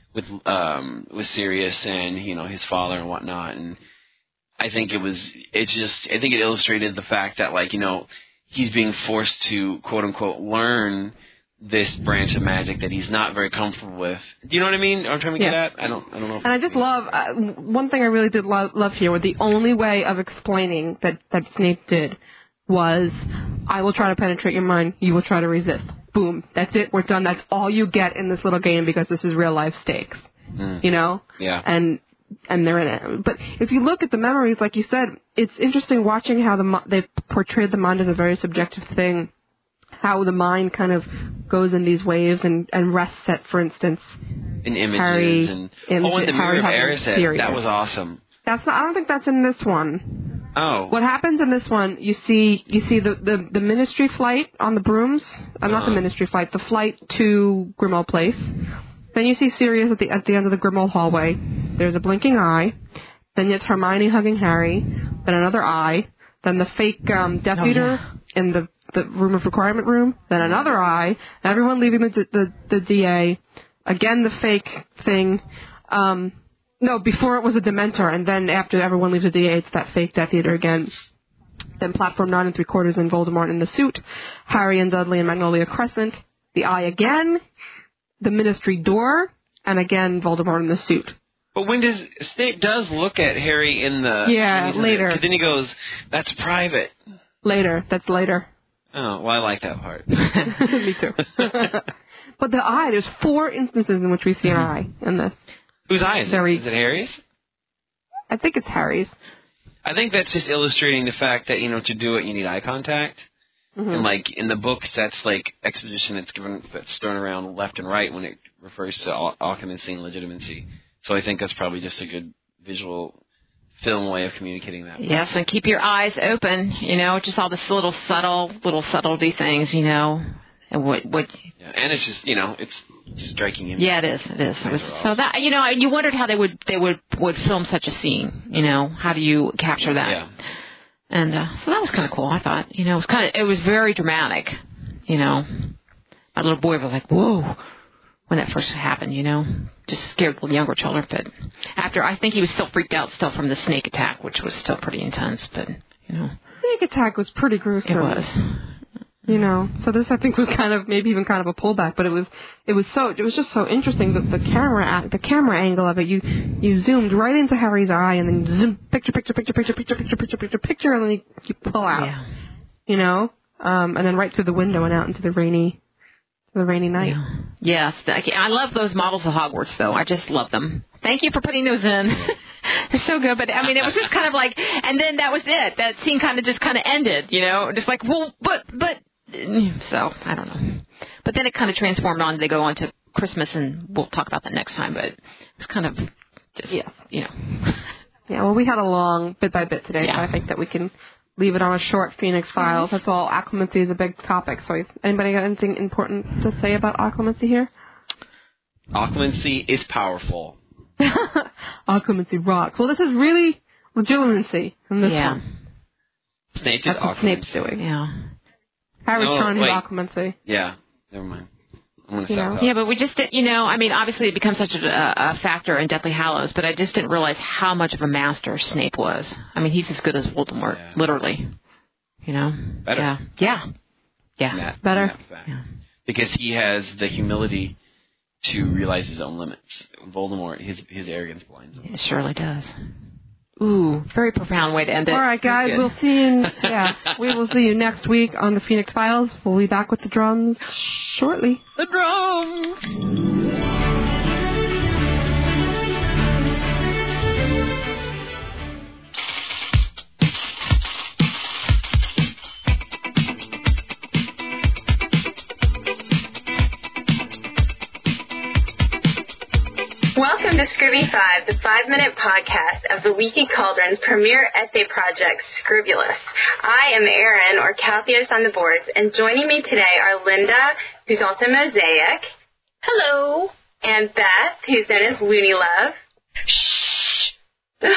Sirius and, his father and whatnot. And I think it illustrated the fact that, like, he's being forced to, quote unquote, learn this branch of magic that he's not very comfortable with. Do you know what I mean? I'm trying to get at. I don't know. And I just love one thing I really did love here. The only way of explaining that Snape did was, I will try to penetrate your mind. You will try to resist. Boom. That's it. We're done. That's all you get in this little game because this is real life stakes. Yeah. And they're in it. But if you look at the memories, like you said, it's interesting watching how they portrayed the mind as a very subjective thing. How the mind kind of goes in these waves and rests at, for instance, in images Harry, and the Mirror of Erised. That was awesome. I don't think that's in this one. Oh. What happens in this one? You see the Ministry flight on the brooms. Not the Ministry flight. The flight to Grimmauld Place. Then you see Sirius at the end of the Grimmauld hallway. There's a blinking eye. Then it's Hermione hugging Harry. Then another eye. Then the fake Death Eater in the room of requirement room, then another eye, everyone leaving the DA, again the fake thing, before it was a Dementor, and then after everyone leaves the DA, it's that fake Death Eater again. Then platform 9 3/4 and Voldemort in the suit, Harry and Dudley and Magnolia Crescent, the eye again, the Ministry door, and again Voldemort in the suit. But when Snape does look at Harry in the... Yeah, later. Then he goes, that's private. Later, that's later. Oh, well, I like that part. Me too. But the eye, there's 4 instances in which we see an eye in this. Whose eye is it? Is it Harry's? I think it's Harry's. I think that's just illustrating the fact that, to do it, you need eye contact. Mm-hmm. And, like, in the books, that's, like, exposition that's thrown around left and right when it refers to alchemy and legitimacy. So I think that's probably just a good visual film way of communicating that. Yes, and keep your eyes open, just all this little subtlety things, and what. Yeah, and it's just, it's just striking image. Yeah, it is. So that, you wondered how they would film such a scene, how do you capture that? Yeah. And so that was kind of cool, I thought. It was very dramatic, My little boy was like, whoa, when that first happened, just scared the younger children. But after, I think he was still freaked out from the snake attack, which was still pretty intense. But snake attack was pretty gruesome. It was. So this I think was kind of maybe even kind of a pullback, but it was just so interesting that the camera angle of it. You zoomed right into Harry's eye and then zoom picture, and then you pull out. Yeah. And then right through the window and out into the rainy night. Yeah. Yes, I love those models of Hogwarts, though. I just love them. Thank you for putting those in. They're so good. But, it was just kind of like, and then that was it. That scene kind of ended, just like, well, but, so, I don't know. But then it kind of transformed on. They go on to Christmas, and we'll talk about that next time. But it was kind of just, Yeah, well, we had a long bit by bit today, so I think that we can leave it on a short Phoenix Files. That's all. Acclimacy is a big topic. So anybody got anything important to say about acclimacy here? Acclimacy is powerful. Acclimacy rocks. Well, this is really legitimacy in this one. Snape did That's what Snape's doing. Yeah. Harry's trying to do acclimacy. Yeah. Never mind. I'm going to stop. Yeah, but we just didn't, obviously it becomes such a factor in Deathly Hallows, but I just didn't realize how much of a master Snape was. He's as good as Voldemort, literally. Better. Yeah. Better. Because he has the humility to realize his own limits. Voldemort, his arrogance blinds him. It surely does. Ooh, very profound way to end it. All right, guys, we'll see you. We will see you next week on the Phoenix Files. We'll be back with the drums shortly. The drums! Scooby 5, the 5-minute podcast of the Leaky Cauldron's premier essay project, Scribulous. I am Erin, or Caltheos on the boards, and joining me today are Linda, who's also Mosaic. Hello. And Beth, who's known as Looney Love. Shh.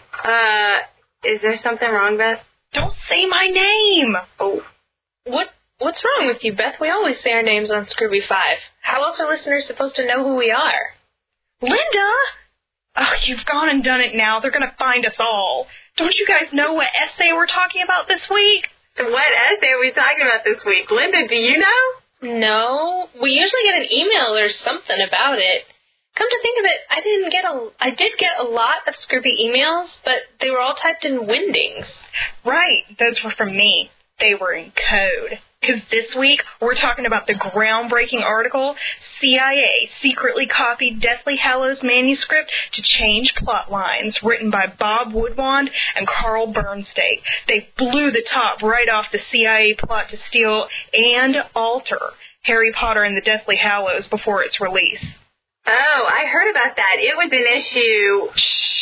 Is there something wrong, Beth? Don't say my name. Oh. What's wrong with you, Beth? We always say our names on Scooby 5. How else are listeners supposed to know who we are? Linda! Oh, you've gone and done it now. They're going to find us all. Don't you guys know what essay we're talking about this week? What essay are we talking about this week? Linda, do you know? No. We usually get an email or something about it. Come to think of it, I did get a lot of Scooby emails, but they were all typed in Windings. Right. Those were from me. They were in code. Because this week, we're talking about the groundbreaking article, CIA secretly copied Deathly Hallows manuscript to change plot lines, written by Bob Woodwand and Carl Bernstein. They blew the top right off the CIA plot to steal and alter Harry Potter and the Deathly Hallows before its release. Oh, I heard about that. It was in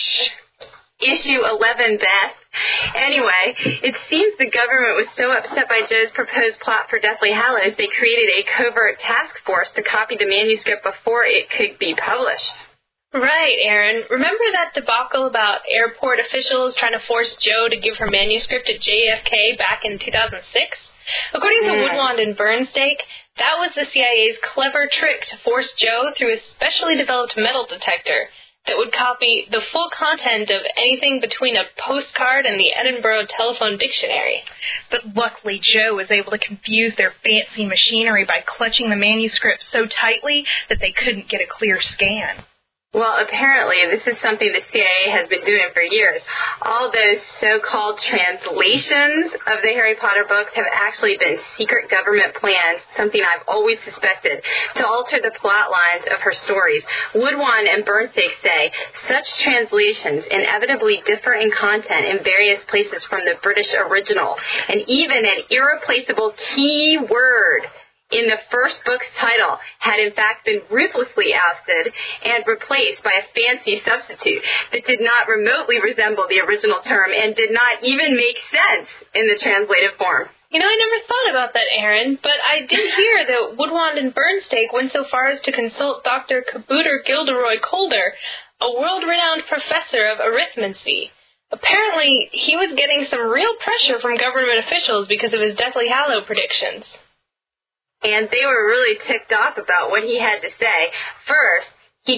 issue 11, Beth. Anyway, it seems the government was so upset by Joe's proposed plot for Deathly Hallows, they created a covert task force to copy the manuscript before it could be published. Right, Erin. Remember that debacle about airport officials trying to force Joe to give her manuscript to JFK back in 2006? According to Woodwand and Bernstein, that was the CIA's clever trick to force Joe through a specially developed metal detector that would copy the full content of anything between a postcard and the Edinburgh Telephone Dictionary. But luckily, Joe was able to confuse their fancy machinery by clutching the manuscript so tightly that they couldn't get a clear scan. Well, apparently, this is something the CIA has been doing for years. All those so-called translations of the Harry Potter books have actually been secret government plans, something I've always suspected, to alter the plot lines of her stories. Woodwand and Bernstein say such translations inevitably differ in content in various places from the British original, and even an irreplaceable key word in the first book's title had in fact been ruthlessly ousted and replaced by a fancy substitute that did not remotely resemble the original term and did not even make sense in the translated form. You know, I never thought about that, Erin, but I did hear that Woodwand and Bernstein went so far as to consult Dr. Kabooter Gilderoy Calder, a world-renowned professor of arithmancy. Apparently, he was getting some real pressure from government officials because of his Deathly Hallow predictions. And they were really ticked off about what he had to say. First, he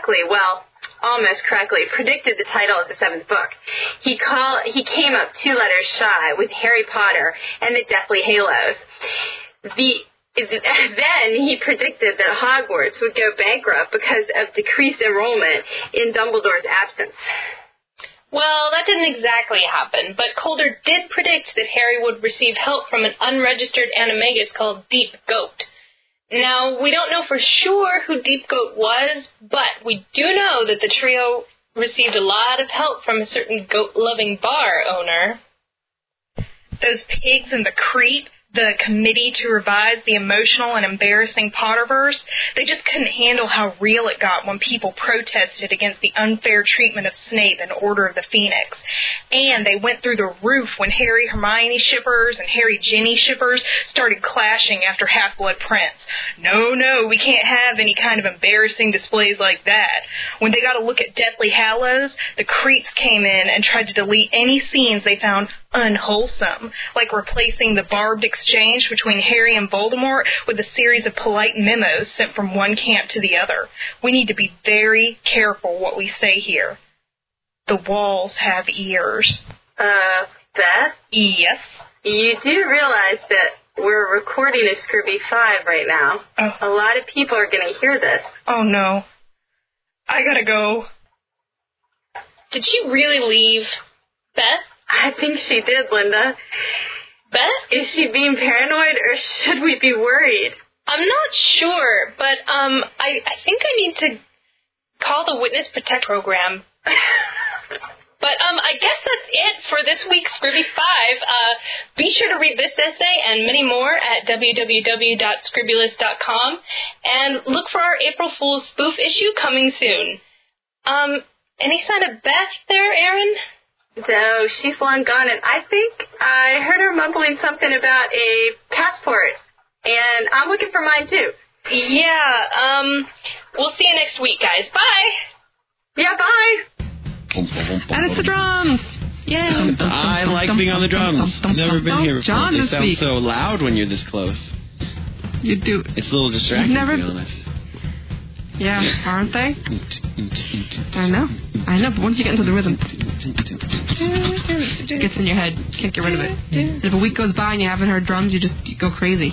almost correctly, predicted the title of the 7th book. He came up 2 letters shy with Harry Potter and the Deathly Hallows. Then he predicted that Hogwarts would go bankrupt because of decreased enrollment in Dumbledore's absence. Well, that didn't exactly happen, but Calder did predict that Harry would receive help from an unregistered animagus called Deep Goat. Now, we don't know for sure who Deep Goat was, but we do know that the trio received a lot of help from a certain goat-loving bar owner. Those pigs in the creep, the committee to revise the emotional and embarrassing Potterverse, they just couldn't handle how real it got when people protested against the unfair treatment of Snape in Order of the Phoenix. And they went through the roof when Harry Hermione shippers and Harry Ginny shippers started clashing after Half-Blood Prince. No, we can't have any kind of embarrassing displays like that. When they got a look at Deathly Hallows, the creeps came in and tried to delete any scenes they found unwholesome, like replacing the barbed exchange between Harry and Voldemort with a series of polite memos sent from one camp to the other. We need to be very careful what we say here. The walls have ears. Beth? Yes? You do realize that we're recording a Scooby 5 right now. Oh. A lot of people are going to hear this. Oh, no. I gotta go. Did she really leave? Beth? I think she did, Linda. Beth? Is she being paranoid, or should we be worried? I'm not sure, but I think I need to call the Witness Protect program. But I guess that's it for this week's Scooby 5. Be sure to read this essay and many more at www.scribulous.com, and look for our April Fool's spoof issue coming soon. Any sign of Beth there, Aaron? No, she's long gone, and I think I heard her mumbling something about a passport, and I'm looking for mine, too. Yeah, we'll see you next week, guys. Bye! Yeah, bye! And it's the drums! Yay! I like being on the drums. I've never been here before. John They this sound week. so loud when you're this close. You do. It's a little distracting, Never- to be honest. Yeah, aren't they? I know, but once you get into the rhythm, it gets in your head. Can't get rid of it. And if a week goes by and you haven't heard drums, you go crazy.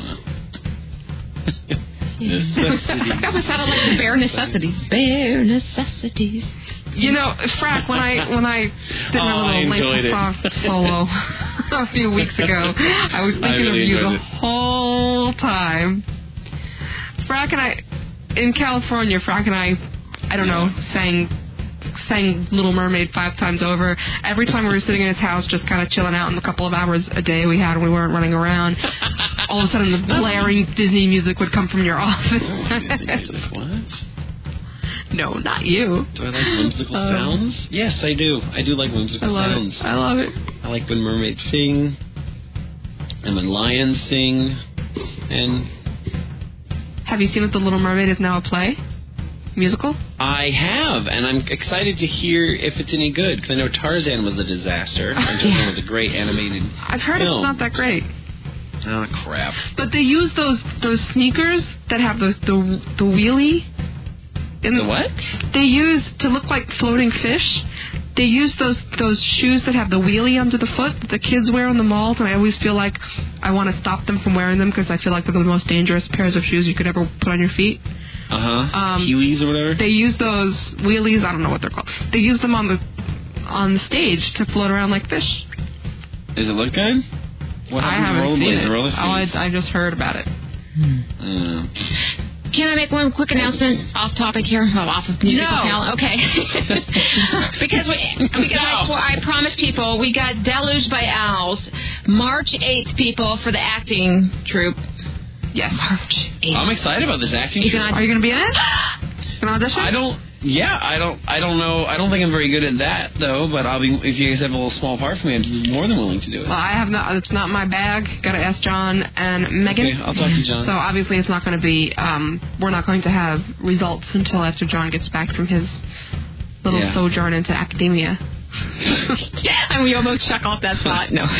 That was sounded like the bare necessities. Bare necessities. You know, Frack, when I did my little enjoyed it. Link solo a few weeks ago, I was thinking really of you the enjoyed it. whole time. Frack and I, in California, Frack and I don't know, sang Little Mermaid 5 times over. Every time we were sitting in his house just kind of chilling out in the couple of hours a day we had when we weren't running around, all of a sudden the blaring Disney music would come from your office. What? No, not you. Do I like whimsical sounds? Yes, I do. I do like whimsical sounds. I love it. I like when mermaids sing, and when lions sing, and... Have you seen that The Little Mermaid is now a play? Musical? I have, and I'm excited to hear if it's any good, because I know Tarzan was a disaster. And Tarzan was a great animated I've heard film. it's not that great. Oh, crap. But they use those sneakers that have the wheelie. In The what? They use, to look like floating fish, they use those shoes that have the wheelie under the foot that the kids wear in the malls, and I always feel like I want to stop them from wearing them because I feel like they're the most dangerous pairs of shoes you could ever put on your feet. Hueys or whatever? They use those wheelies, I don't know what they're called. They use them on the stage to float around like fish. Does it look good? What I happened to haven't seen rollerblades? it. Roller skates? I just heard about it. Can I make one quick announcement off topic here? Off of musical talent? Okay. Because I promised people we got Deluged by Owls March 8th, people, for the acting troupe. Yes. March 8th. I'm excited about this acting show. Are you going to be in it? An audition? I don't know. I don't think I'm very good at that, though, but I'll be, if you guys have a little small part for me, I'm more than willing to do it. Well, I have not. It's not my bag. Got to ask John and Megan. Okay, I'll talk to John. So obviously, it's not going to be. We're not going to have results until after John gets back from his little sojourn into academia. And we almost chuck off that spot. No.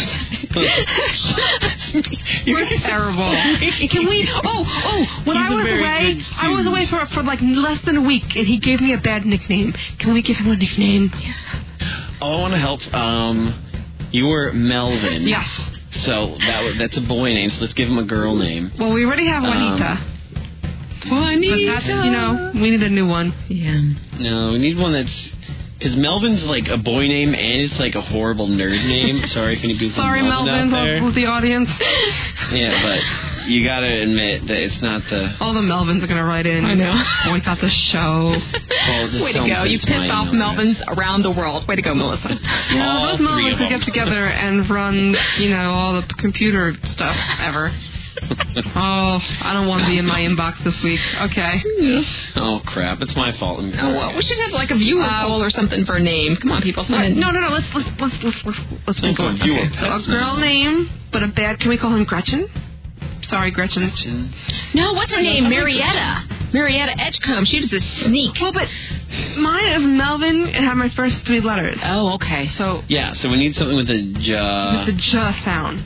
You're terrible. Can we? When I was away for like less than a week, and he gave me a bad nickname. Can we give him a nickname? Oh, I want to help. You were Melvin. Yes. So that's a boy name. So let's give him a girl name. Well, we already have Juanita. Juanita. But that's, we need a new one. Yeah. No, we need one that's. Because Melvin's like a boy name and it's like a horrible nerd name. Sorry if any people Sorry, Melvin, out there. with the audience. Yeah, but you gotta admit that it's not the... All the Melvins are gonna write in. I know. Boycott the show. Way to go. You pissed off Melvins around the world. Way to go, Melissa. No, those Melvins could get together and run, all the computer stuff ever. Oh, I don't want to be in my inbox this week. Okay. Oh, crap. It's my fault. Oh, well, we should have like a viewer poll or something for a name. Come on, people. No. Let's think of a girl name, but a bad. Can we call him Gretchen? Sorry, Gretchen. No, what's her name? Marietta Edgecombe. She was a sneak. Well, but mine is Melvin and have my first 3 letters. Oh, okay. So we need something with a J. With the J sound.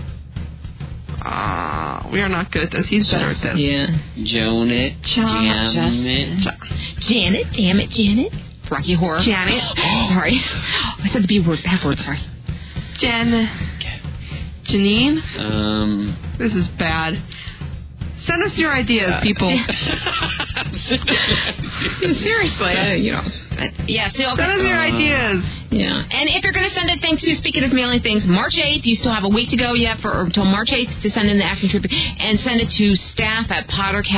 We are not good at this. He's better at this. Yeah. Janet. Rocky Horror. Janet. Sorry. I said the B word. Bad word. Sorry. Janine. This is bad. Send us your ideas, people. Seriously, send us your ideas. Yeah, and if you're going to send a thing to, speaking of mailing things, March 8th, you still have a week to go yet until March 8th to send in the acting trip, and send it to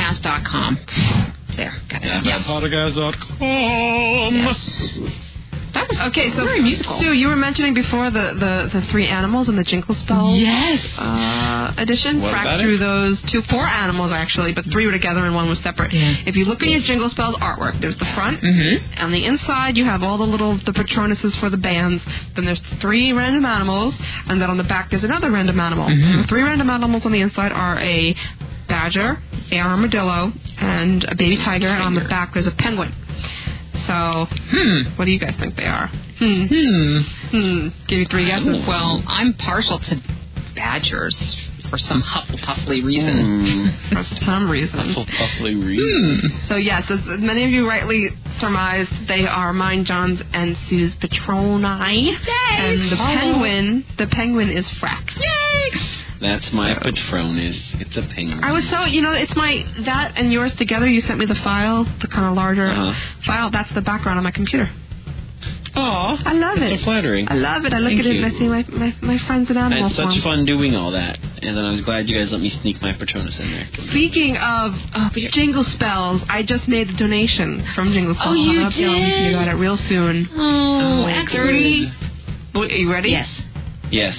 staff@pottercast.com. There, got it. Pottercast.com. Yes. That was Okay, so very musical. Sue, you were mentioning before the three animals in the Jingle Spells edition. What about Frack through those four animals actually, but three were together and one was separate. Yeah. If you look at your Jingle Spells artwork, there's the front. Mm-hmm. On the inside, you have all the Patronuses for the bands. Then there's three random animals, and then on the back there's another random animal. Mm-hmm. The three random animals on the inside are a badger, an armadillo, and a baby tiger, and on the back there's a penguin. So, what do you guys think they are? Give you three guesses. Well, I'm partial to badgers for some huffle-puffly reason. For some reason. Huffle-puffly reason. So, yes, as many of you rightly surmised, they are mine, John's, and Sue's Patroni. Yay! And the penguin is Frack. Yay! That's my Patronus. It's a penguin. I was so, it's that and yours together. You sent me the file, the kind of larger file. That's the background on my computer. Aw. I love it. So flattering. I love it. I look at it and I see my friends in I animal had such form. fun doing all that. And then I was glad you guys let me sneak my Patronus in there. Speaking of Jingle Spells, I just made the donation from Jingle Spells. Oh, you I'll did? You got it real soon. Oh, 30. Are you ready? Yes. Yes.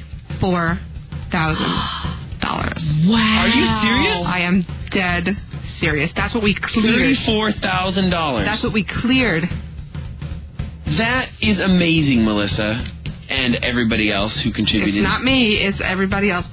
$34,000. Wow. Are you serious? I am dead serious. That's what we cleared. $34,000. That's what we cleared. That is amazing, Melissa, and everybody else who contributed. It's not me. It's everybody else.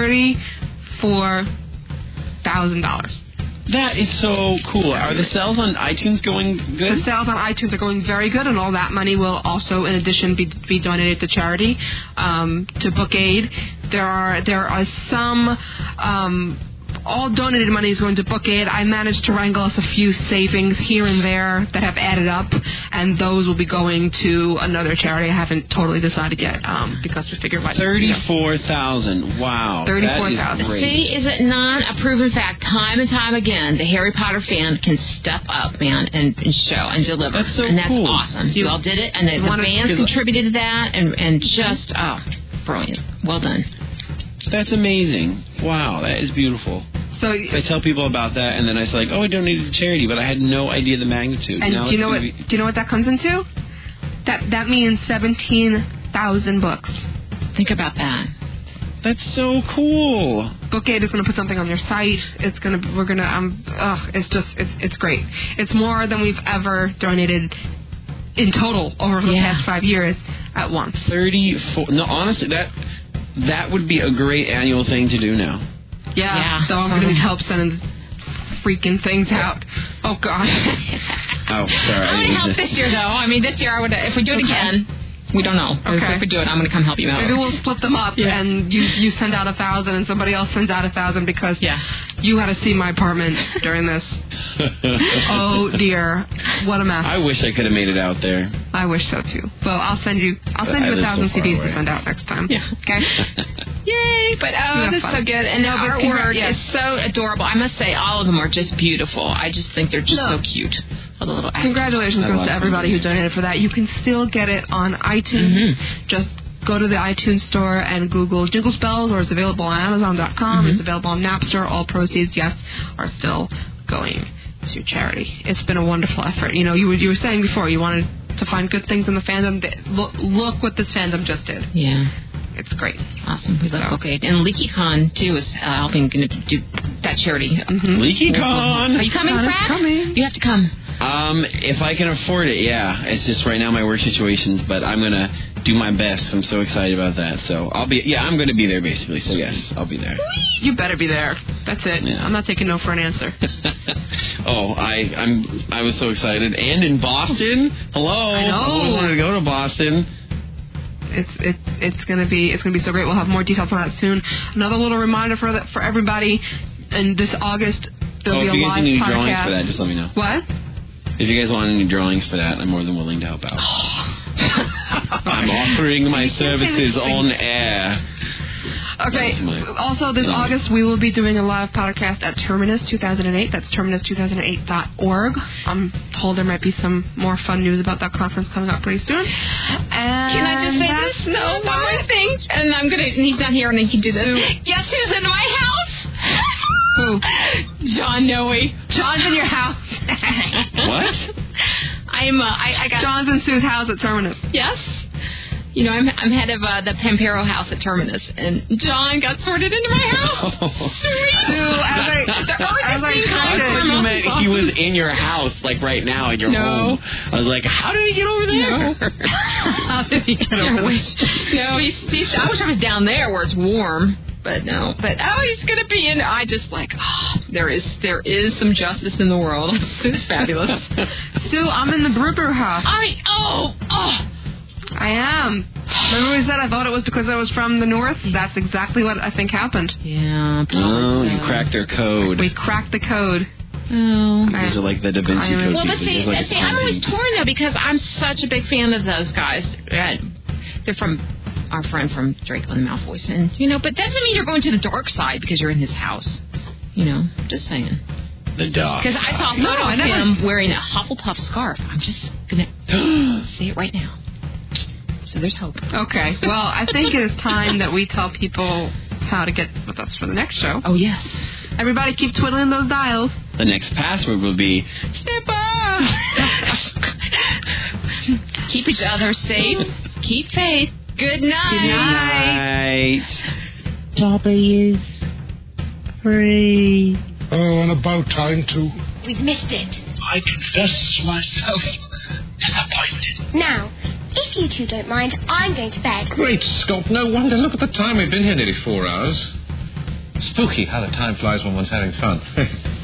$34,000. That is so cool. Are the sales on iTunes going good? The sales on iTunes are going very good, and all that money will also, in addition, be donated to charity, to Book Aid. There are some. All donated money is going to Book Aid. I managed to wrangle us a few savings here and there that have added up, and those will be going to another charity. I haven't totally decided yet because we figured what. $34,000. Wow. $34,000. See, is it not a proven fact time and time again? The Harry Potter fan can step up, man, and show and deliver. That's so and that's cool. awesome. You all did it, and the fans contributed to that, and just, brilliant. Well done. That's amazing. Wow, that is beautiful. So I tell people about that, and then I was like, I donated to charity, but I had no idea the magnitude. And now do you know what that comes into? That means 17,000 books. Think about that. That's so cool. Book Aid is going to put something on their site. It's great. It's more than we've ever donated in total over the past 5 years at once. 34. No, honestly, that would be a great annual thing to do now. Yeah. So I'm going to need help sending freaking things out. Oh, God. Oh, sorry. I'm going to help this year, though. I mean, this year, I would. If we do it again, we don't know. Okay. If we do it, I'm going to come help you out. Maybe we'll split them up, and you send out 1,000, and somebody else sends out 1,000 because you had to see my apartment during this. Oh dear, what a mess! I wish I could have made it out there. I wish so too. Well, I'll send you 1,000 CDs to send out next time. Yeah. Okay. Yay! But this is so good, and the artwork is so adorable. I must say, all of them are just beautiful. I just think they're just so cute. All the little congratulations goes to everybody who donated for that. You can still get it on iTunes. Mm-hmm. Just go to the iTunes store and Google Jingle Spells, or it's available on Amazon.com. Mm-hmm. It's available on Napster. All proceeds, are still going to charity. It's been a wonderful effort. You were saying before you wanted to find good things in the fandom. Look what this fandom just did. Yeah. It's great. Awesome. We love Book Aid. And LeakyCon, too, is helping to do that charity. Mm-hmm. LeakyCon! Are you coming, Brad? You have to come. If I can afford it, yeah. It's just right now my work situations, but I'm going to do my best. I'm so excited about that. So I'm going to be there, basically. So, yes, I'll be there. You better be there. That's it. Yeah. I'm not taking no for an answer. I was so excited. And in Boston? Hello. I know. I always wanted to go to Boston. It's gonna be so great. We'll have more details on that soon. Another little reminder for everybody. In this August, there'll be a live podcast. If you guys need any drawings for that, just let me know. What? If you guys want any drawings for that, I'm more than willing to help out. I'm offering my services on air. Okay. Also, this August, we will be doing a live podcast at Terminus 2008. That's terminus2008.org. I'm told there might be some more fun news about that conference coming up pretty soon. And can I just say this? No, one more thing. And he's not here and he can do this. Guess who's in my house? Who? John Noe. John's in your house. What? I got John's and Sue's house at Terminus. Yes. You know, I'm head of the Pampero house at Terminus, and John got sorted into my house. Sweet. Sue, as I you meant he was in your house, like right now in your home. I was like, how did he get over there? No. How did he get over there? No, he's, I wish I was down there where it's warm. But no. But he's gonna be in. I just like. There is some justice in the world. It's fabulous. Sue, I'm in the Brewer house. I am. Remember we said I thought it was because I was from the north? That's exactly what I think happened. Yeah. Oh, you cracked their code. We cracked the code. Oh. These are like the Da Vinci Code. Well, but see, I'm always torn though because I'm such a big fan of those guys. They're from our friend from Draco and the Malfoys, and but that doesn't mean you're going to the dark side because you're in his house. Just saying. The dark. Because I saw a photo of him wearing a Hufflepuff scarf. I'm just gonna say it right now. So there's hope. Okay. Well, I think it is time that we tell people how to get with us for the next show. Oh, yes. Everybody keep twiddling those dials. The next password will be Snipper! Keep each other safe. Keep faith. Good night. Good night. W3. Oh, and about time, too. We've missed it. I confess myself disappointed. Now, if you two don't mind, I'm going to bed. Great Scott, no wonder. Look at the time. We've been here nearly 4 hours. Spooky how the time flies when one's having fun.